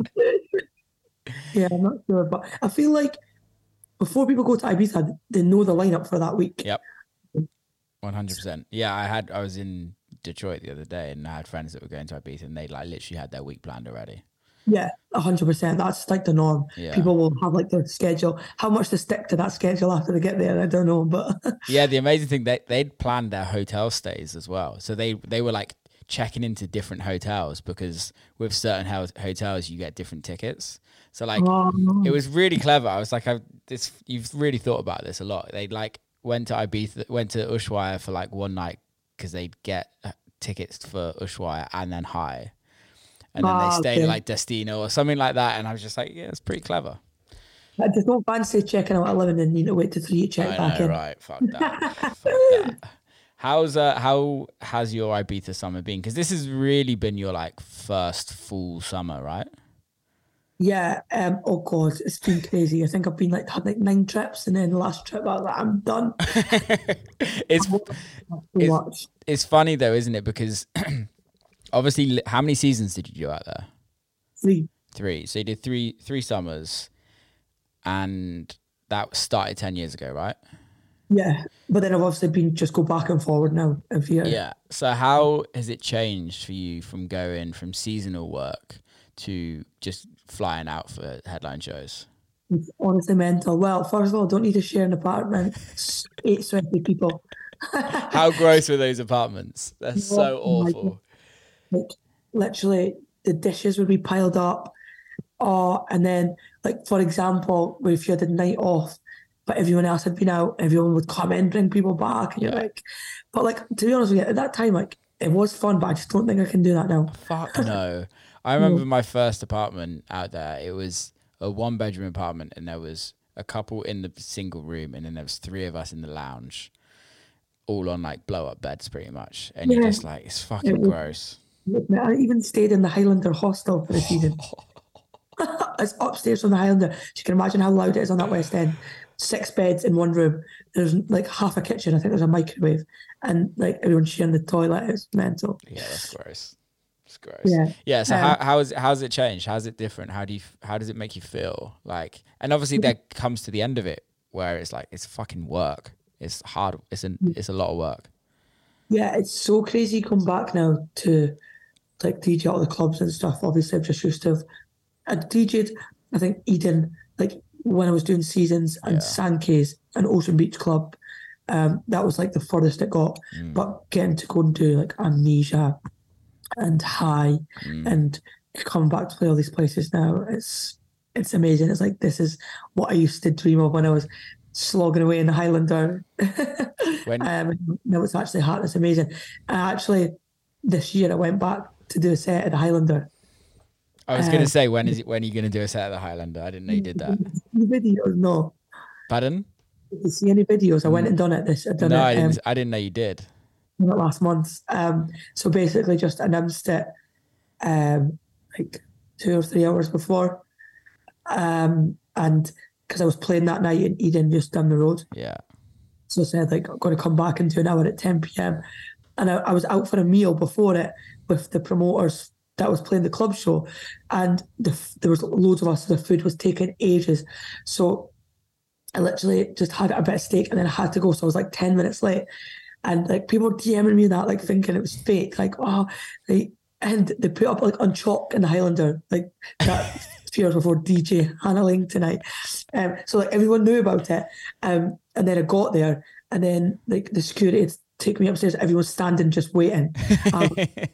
Yeah, I'm not sure. But I feel like before people go to Ibiza, they know the lineup for that week. Yep. one hundred percent. Yeah, I had. I was in Detroit the other day, and I had friends that were going to Ibiza, and they like literally had their week planned already. Yeah, one hundred percent. That's like the norm. Yeah. People will have like their schedule. How much they stick to that schedule after they get there, I don't know. But yeah, the amazing thing, they, they'd planned their hotel stays as well. So they, they were like checking into different hotels, because with certain ho- hotels, you get different tickets. So like, oh, no. It was really clever. I was like, I've, this, you've really thought about this a lot. They like went to Ibiza, went to Ushuaia for like one night, because they'd get tickets for Ushuaia and then High. And then Ah, they stayed okay. like Destino or something like that. And I was just like, yeah, it's pretty clever. I just don't fancy checking out at eleven and you know wait to three to check I back know, in. right? Fuck that. Fuck that. How's uh, how has your Ibiza summer been? Because this has really been your like first full summer, right? Yeah. Um. Oh God, it's been crazy. I think I've been like had like nine trips, and then the last trip I was like, I'm done. it's So it's, much. it's funny though, isn't it? Because obviously, how many seasons did you do out there? Three. Three. So you did three three summers, and that started ten years ago, right? Yeah, but then I've obviously been just go back and forward now every year. Yeah. So how has it changed for you from going from seasonal work to just flying out for headline shows? It's honestly mental. Well, first of all, don't need to share an apartment. It's eight twenty people. How gross were those apartments? They're so Oh my awful. Like literally, the dishes would be piled up. Oh, and then like for example, if you had a night off, but everyone else had been out, everyone would come in, bring people back, and Yeah. you're like, but like to be honest with you, at that time, like it was fun, but I just don't think I can do that now. Fuck no. I remember my first apartment out there. It was a one bedroom apartment, and there was a couple in the single room, and then there was three of us in the lounge, all on like blow up beds pretty much. And you're Yeah. just like, it's fucking It was- gross. I even stayed in the Highlander hostel for the season. It's upstairs from the Highlander. You can imagine how loud it is on that West End. Six beds in one room. There's like half a kitchen. I think there's a microwave, and like everyone's sharing the toilet. It's mental. Yeah, that's gross. It's gross. Yeah. Yeah. So Um, how how is how's it changed? How's it different? How do you how does it make you feel? Like, and obviously there comes to the end of it where it's like it's fucking work. It's hard. It's an it's a lot of work. Yeah, it's so crazy come back now to like D J all the clubs and stuff. Obviously, I've just used to have I D J'd, I think Eden, like when I was doing seasons and Yeah. Sankey's and Ocean Beach Club. Um, that was like the furthest it got. Mm. But getting to go and do like Amnesia and High Mm. and coming back to play all these places now, it's it's amazing. It's like this is what I used to dream of when I was slogging away in the Highlander. When- um, now it's actually hard. It's amazing. And actually, this year I went back to do a set at the Highlander. I was gonna um, say, when is it? When are you gonna do a set at the Highlander? I didn't know you did that. The videos, no. Pardon? Did you see any videos? I went and done it. This I done no, it. I didn't. Um, I didn't know you did. done it last month. Um, so basically, just announced it, um, like two or three hours before, um, and because I was playing that night in Eden, just down the road. Yeah. So I said, like, I'm going to come back and do an hour at ten p.m. And I, I was out for a meal before it with the promoters that was playing the club show. And the, there was loads of us, so the food was taking ages. So I literally just had a bit of steak and then I had to go. So I was like ten minutes late. And like people were DMing me that, like thinking it was fake. Like, oh, they, and they put up like on chalk in the Highlander, like that fears before D J Hannah Ling tonight. Um, so like everyone knew about it. Um, and then I got there and then like the security had taken me upstairs. Everyone's standing just waiting. Um,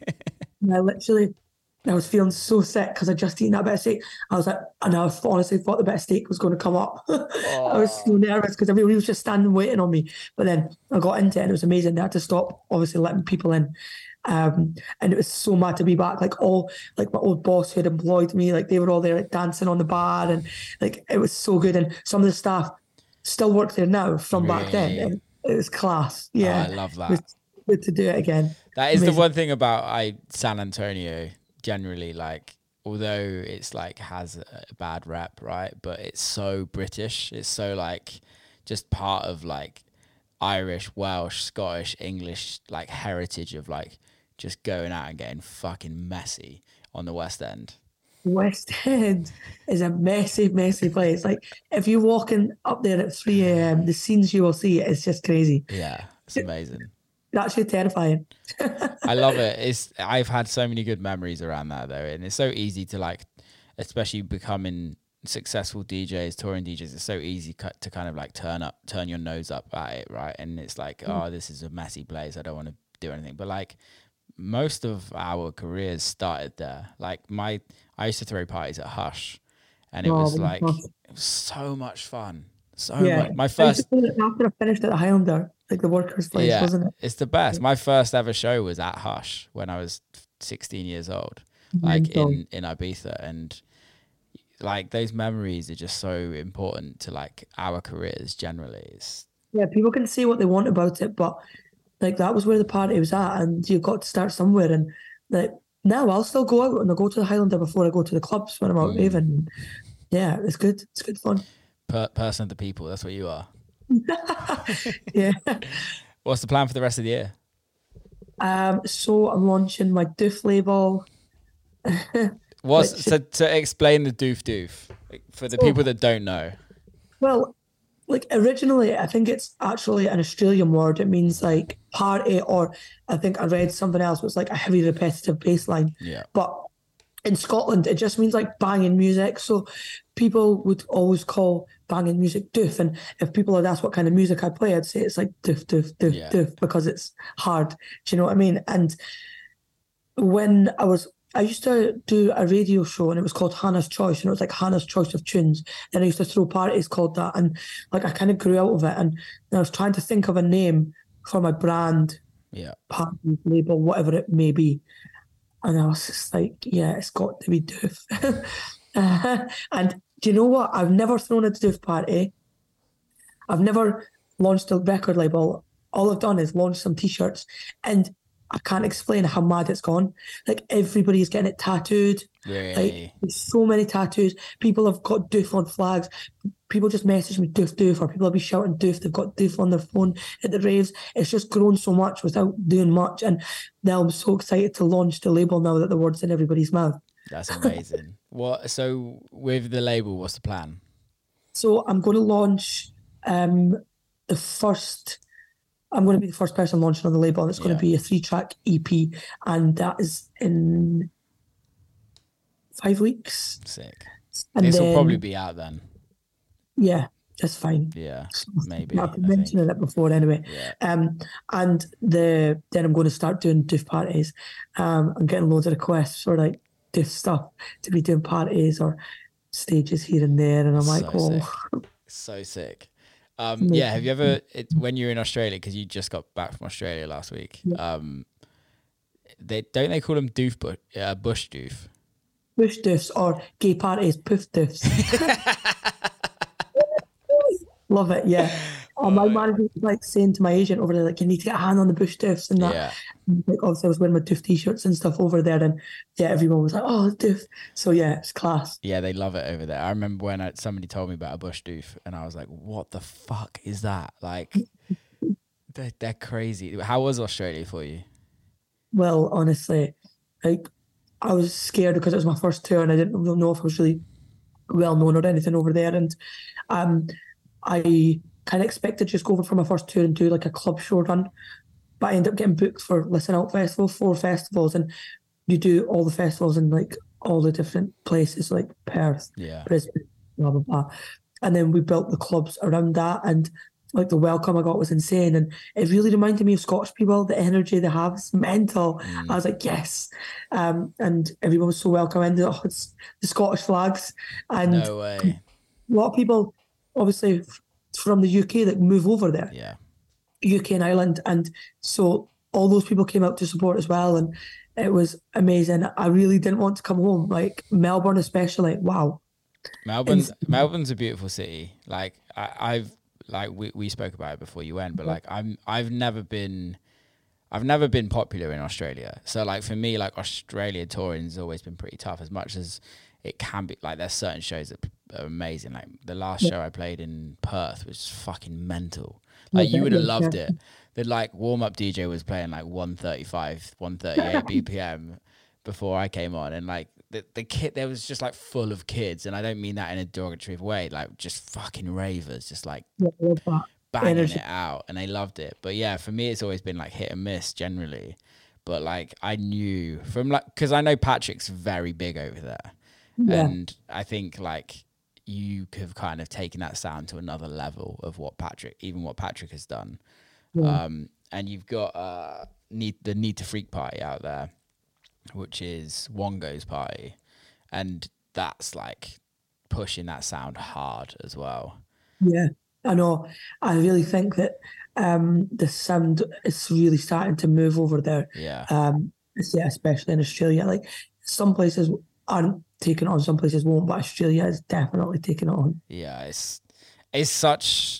and I literally, I was feeling so sick because I just eaten that bit of steak. I was like, and I honestly thought the bit of steak was going to come up. I was so nervous because everybody was just standing waiting on me. But then I got into it and it was amazing. They had to stop, obviously, letting people in. Um, and it was so mad to be back. Like all, like my old boss who had employed me, like they were all there like dancing on the bar, and like it was so good. And some of the staff still work there now from Really? back then. It, it was class. Yeah, Oh, I love that. It was good to do it again. That is Amazing. the one thing about I San Antonio generally, like, although it's like has a bad rep, right? But it's so British. It's so like just part of like Irish, Welsh, Scottish, English like heritage of like just going out and getting fucking messy on the West End. West End is a messy, messy place. Like if you're walking up there at three a.m, the scenes you will see, it's just crazy. Yeah, it's amazing. It's actually terrifying. I love it. It's I've had so many good memories around that though, and it's so easy to like, especially becoming successful D Js, touring D Js. It's so easy to kind of like turn up, turn your nose up at it, right? And it's like, mm. oh, this is a messy place. I don't want to do anything. But like most of our careers started there. Like my, I used to throw parties at Hush, and it oh, was like gosh. it was so much fun. So yeah. much. My first after I finished at the Highlander, like the workers' place, yeah, wasn't it? It's the best. My first ever show was at Hush when I was sixteen years old, like in, in Ibiza. And like those memories are just so important to like our careers generally. It's, yeah, people can say what they want about it, but like that was where the party was at, and you've got to start somewhere. And like now I'll still go out and I'll go to the Highlander before I go to the clubs when I'm out mm. raving. Yeah, it's good. It's good fun. Per- person of the people, that's what you are. Yeah. What's the plan for the rest of the year? Um, so I'm launching my Doof label. What's Which, so to explain the Doof Doof for the so, people that don't know? Well, like originally, I think it's actually an Australian word. It means like party, or I think I read something else was like a heavy repetitive bass line. Yeah. But in Scotland, it just means like banging music. So people would always call banging music doof. And if people had asked what kind of music I play, I'd say it's like doof, doof, doof, yeah. doof, because it's hard. Do you know what I mean? And when I was, I used to do a radio show and it was called Hannah's Choice, and it was like Hannah's Choice of Tunes. Then I used to throw parties called that. And like I kind of grew out of it. And I was trying to think of a name for my brand, yeah, party, label, whatever it may be. And I was just like, yeah, it's got to be Doof. uh, and do you know what? I've never thrown a Doof party. I've never launched a record label. All I've done is launch some T-shirts. And I can't explain how mad it's gone. Like, everybody's getting it tattooed. Really? Like, there's so many tattoos. People have got Doof on flags. People just message me Doof, Doof, or people will be shouting Doof. They've got Doof on their phone at the raves. It's just grown so much without doing much. And now I'm so excited to launch the label now that the word's in everybody's mouth. That's amazing. What? So with the label, what's the plan? So I'm going to launch um, the first... I'm going to be the first person launching on the label, and it's going yeah. to be a three-track E P, and that is in five weeks. Sick. And this then, will probably be out then. Yeah, that's fine. Yeah, maybe. I've been mentioning it before anyway. Yeah. Um, and the then I'm going to start doing Doof parties. Um, I'm getting loads of requests for like Doof stuff to be doing parties or stages here and there, and I'm like, so oh, sick. So sick. Um, yeah, have you ever, it, when you're in Australia, because you just got back from Australia last week, yeah. um, they don't they call them doof bush, uh, bush doof? Bush doofs, or gay parties, poof doofs. Love it, yeah. Oh, my manager was like saying to my agent over there, like, you need to get a hand on the Bush Doofs and that. Yeah. Like, obviously, I was wearing my Doof t-shirts and stuff over there, and yeah, everyone was like, "Oh, Doof!" So yeah, it's class. Yeah, they love it over there. I remember when I, somebody told me about a Bush Doof, and I was like, "What the fuck is that?" Like, they're, they're crazy. How was Australia for you? Well, honestly, like, I was scared because it was my first tour, and I didn't know if I was really well known or anything over there, and um, I kind of expected to just go over for my first tour and do like a club show run, but I ended up getting booked for Listen Out Festival, four festivals, and you do all the festivals in like all the different places, like Perth, Yeah. Brisbane, blah blah blah, and then we built the clubs around that, and like the welcome I got was insane, and it really reminded me of Scottish people. The energy they have is mental. Mm. I was like, yes, um, and everyone was so welcoming. Oh, it's the Scottish flags, and No way. a lot of people, obviously from the U K, that move over there. Yeah. U K and Ireland, and so all those people came out to support as well, and it was amazing. I really didn't want to come home, like Melbourne especially. Wow. Melbourne's And- Melbourne's a beautiful city. Like I, I've like we, we spoke about it before you went, but like I'm I've never been I've never been popular in Australia. So like for me, like Australia touring has always been pretty tough, as much as it can be. Like there's certain shows that are amazing. Like the last Yeah. show I played in Perth was fucking mental. Like Yeah, you would have yeah, loved yeah. it. The like warm up D J was playing like one thirty-five, one thirty-eight B P M before I came on, and like the the kid there was just like full of kids, and I don't mean that in a derogatory way, like just fucking ravers, just like Yeah, I love that. banging Energy. it out, and they loved it. But yeah, for me, it's always been like hit and miss generally. But like I knew from like because I know Patrick's very big over there, Yeah. and I think like you have kind of taken that sound to another level of what Patrick, even what Patrick has done. Yeah. Um, and you've got uh, need the Need to Freak party out there, which is Wongo's party, and that's like pushing that sound hard as well. Yeah, I know. I really think that um, the sound is really starting to move over there. Yeah. Um, yeah, especially in Australia. Like some places aren't taking it on, some places won't, but Australia is definitely taking it on. Yeah, it's it's such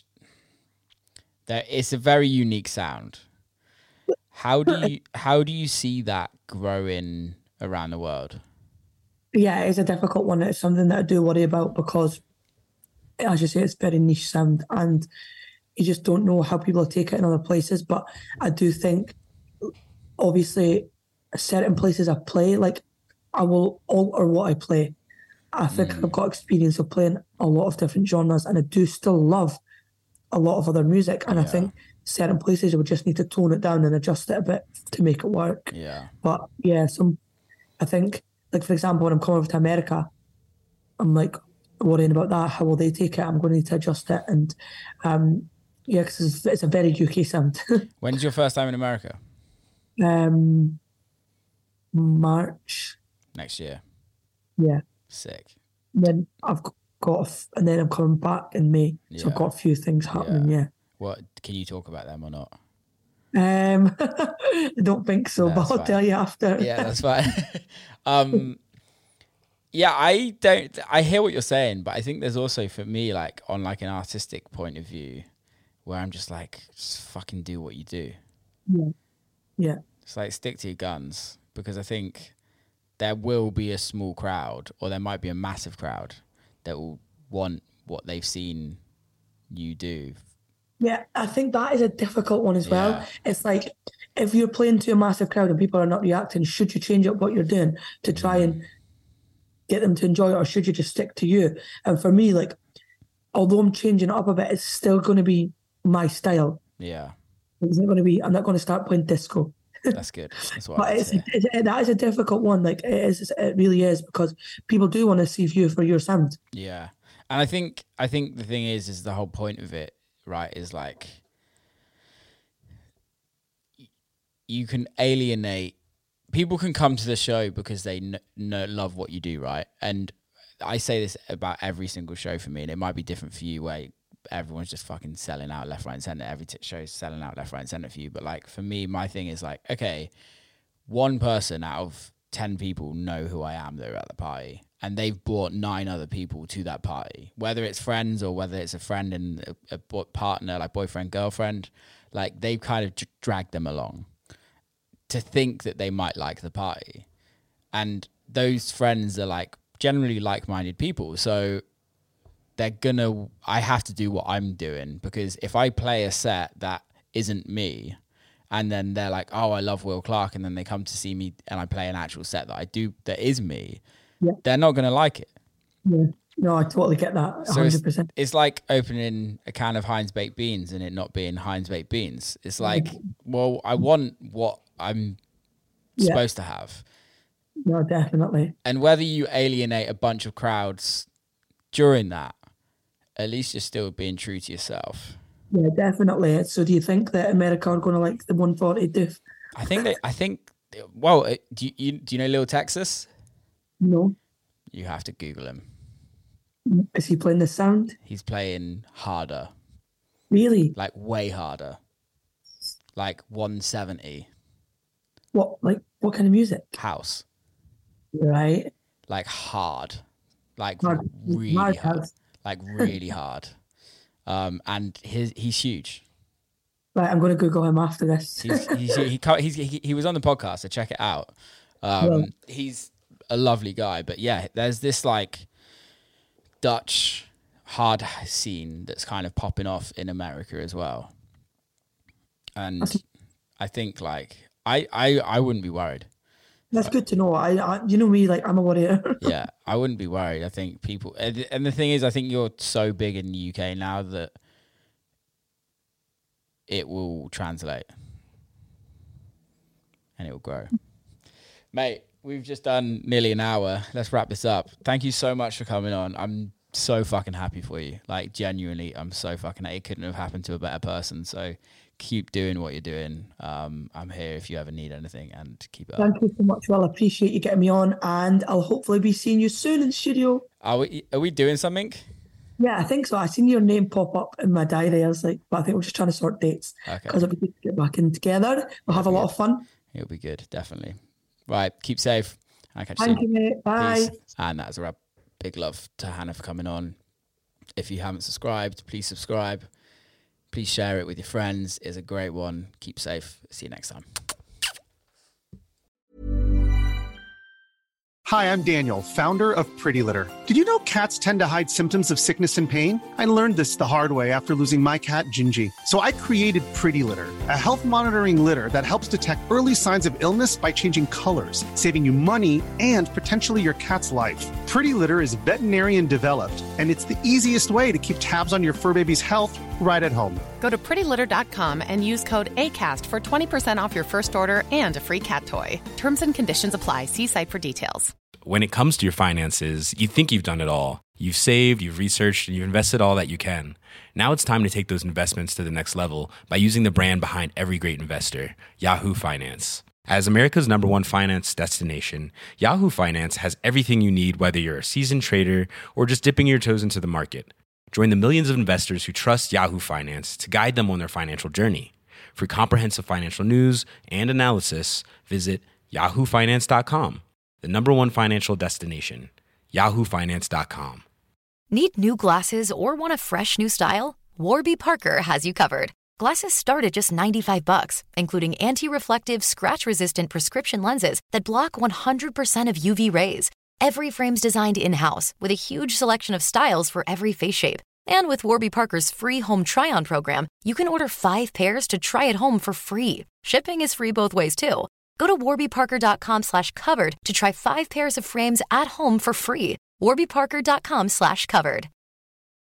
that it's a very unique sound. How do you how do you see that growing around the world? Yeah, it's a difficult one. It's something that I do worry about because, as you say, it's very niche sound, and you just don't know how people take it in other places. But I do think, obviously, certain places I play, like I will alter what I play. I think I've got experience of playing a lot of different genres, and I do still love a lot of other music. And I Yeah. think certain places I would just need to tone it down and adjust it a bit to make it work. Yeah. But yeah, some I think, like for example, when I'm coming over to America, I'm like worrying about that. How will they take it? I'm going to need to adjust it, and um, yeah, because it's, it's a very U K sound. When's your first time in America? um, March, Next year. yeah. Sick. And then I've g- got, a f- and then I'm coming back in May, so I've Yeah. got a few things happening. Yeah. What can you talk about them or not? Um, I don't think so, No, but that's I'll fine. tell you after. Yeah, that's fine. um, yeah, I don't. I hear what you're saying, but I think there's also for me, like on like an artistic point of view, where I'm just like, just fucking do what you do. yeah, yeah, It's like stick to your guns, because I think there will be a small crowd, or there might be a massive crowd that will want what they've seen you do. yeah. I think that is a difficult one as well. Yeah. It's like if you're playing to a massive crowd and people are not reacting, should you change up what you're doing to try and get them to enjoy it, or should you just stick to you? And for me, like, although I'm changing it up a bit, it's still going to be my style. Yeah, It's not going to be. I'm not going to start playing disco. that's good. That's what I But like it's, to hear. it's that is a difficult one. Like it is, it really is, because people do want to see you for your sound. Yeah. And I think I think the thing is is the whole point of it, right, is like y- you can alienate people can come to the show because they kn- know love what you do, right? And I say this about every single show for me, and it might be different for you where everyone's just fucking selling out left, right, and center. Every t- show's selling out left, right, and center for you. But like for me, my thing is like, okay, one person out of ten people know who I am that are at the party, and they've brought nine other people to that party, whether it's friends or whether it's a friend and a, a partner, like boyfriend, girlfriend, like they've kind of d- dragged them along to think that they might like the party. And those friends are like generally like-minded people. So they're gonna, I have to do what I'm doing, because if I play a set that isn't me, and then they're like, oh, I love Will Clark, and then they come to see me and I play an actual set that I do, that is me, yeah. they're not going to like it. Yeah. No, I totally get that, one hundred percent. So it's, it's like opening a can of Heinz Baked Beans and it not being Heinz Baked Beans. It's like, yeah. well, I want what I'm yeah. supposed to have. No, definitely. And whether you alienate a bunch of crowds during that, at least you're still being true to yourself. Yeah, definitely. So do you think that America are going to like the one forty doof? I think they, I think, well, do you, you, do you know Lil Texas? No. You have to Google him. Is he playing the sound? He's playing harder. Really? Like way harder. Like one seventy. What, like, what kind of music? House. Right. Like hard. Like hard. really hard. hard. Like really hard. Um, and his, he's huge. Right, I'm going to Google him after this. he's, he's, he, he's, he, he was on the podcast, so check it out. Um, yeah. He's a lovely guy. But yeah, there's this like Dutch hard scene that's kind of popping off in America as well. And I think like, I, I, I wouldn't be worried. That's good to know. I, I, you know me, like I'm a warrior. Yeah, I wouldn't be worried. I think people, and, and the thing is, I think you're so big in the U K now that it will translate and it will grow. Mate, we've just done nearly an hour. Let's wrap this up. Thank you so much for coming on. I'm so fucking happy for you. Like genuinely, I'm so fucking happy. It couldn't have happened to a better person. So keep doing what you're doing. Um, I'm here if you ever need anything, and keep it Thank up. you so much. Well, I appreciate you getting me on, and I'll hopefully be seeing you soon in the studio. Are we, are we doing something? Yeah, I think so. I seen your name pop up in my diary. I was like, but I think we're just trying to sort dates because okay. it'll be good to get back in together. We'll have a lot of fun. It'll be good, definitely. Right, keep safe. I'll catch Thank you you, mate. Bye. Peace. And that's a wrap. Big love to Hannah for coming on. If you haven't subscribed, please subscribe. Please share it with your friends. It's a great one. Keep safe. See you next time. Hi, I'm Daniel, founder of Pretty Litter. Did you know cats tend to hide symptoms of sickness and pain? I learned this the hard way after losing my cat, Gingy. So I created Pretty Litter, a health monitoring litter that helps detect early signs of illness by changing colors, saving you money and potentially your cat's life. Pretty Litter is veterinarian developed, and it's the easiest way to keep tabs on your fur baby's health right at home. Go to pretty litter dot com and use code ACAST for twenty percent off your first order and a free cat toy. Terms and conditions apply. See site for details. When it comes to your finances, you think you've done it all. You've saved, you've researched, and you've invested all that you can. Now it's time to take those investments to the next level by using the brand behind every great investor, Yahoo Finance. As America's number one finance destination, Yahoo Finance has everything you need, whether you're a seasoned trader or just dipping your toes into the market. Join the millions of investors who trust Yahoo Finance to guide them on their financial journey. For comprehensive financial news and analysis, visit yahoo finance dot com, the number one financial destination, yahoo finance dot com. Need new glasses or want a fresh new style? Warby Parker has you covered. Glasses start at just ninety-five bucks, including anti-reflective, scratch-resistant prescription lenses that block one hundred percent of U V rays. Every frame's designed in-house with a huge selection of styles for every face shape. And with Warby Parker's free home try-on program, you can order five pairs to try at home for free. Shipping is free both ways, too. Go to warby parker dot com slash covered to try five pairs of frames at home for free. warby parker dot com slash covered.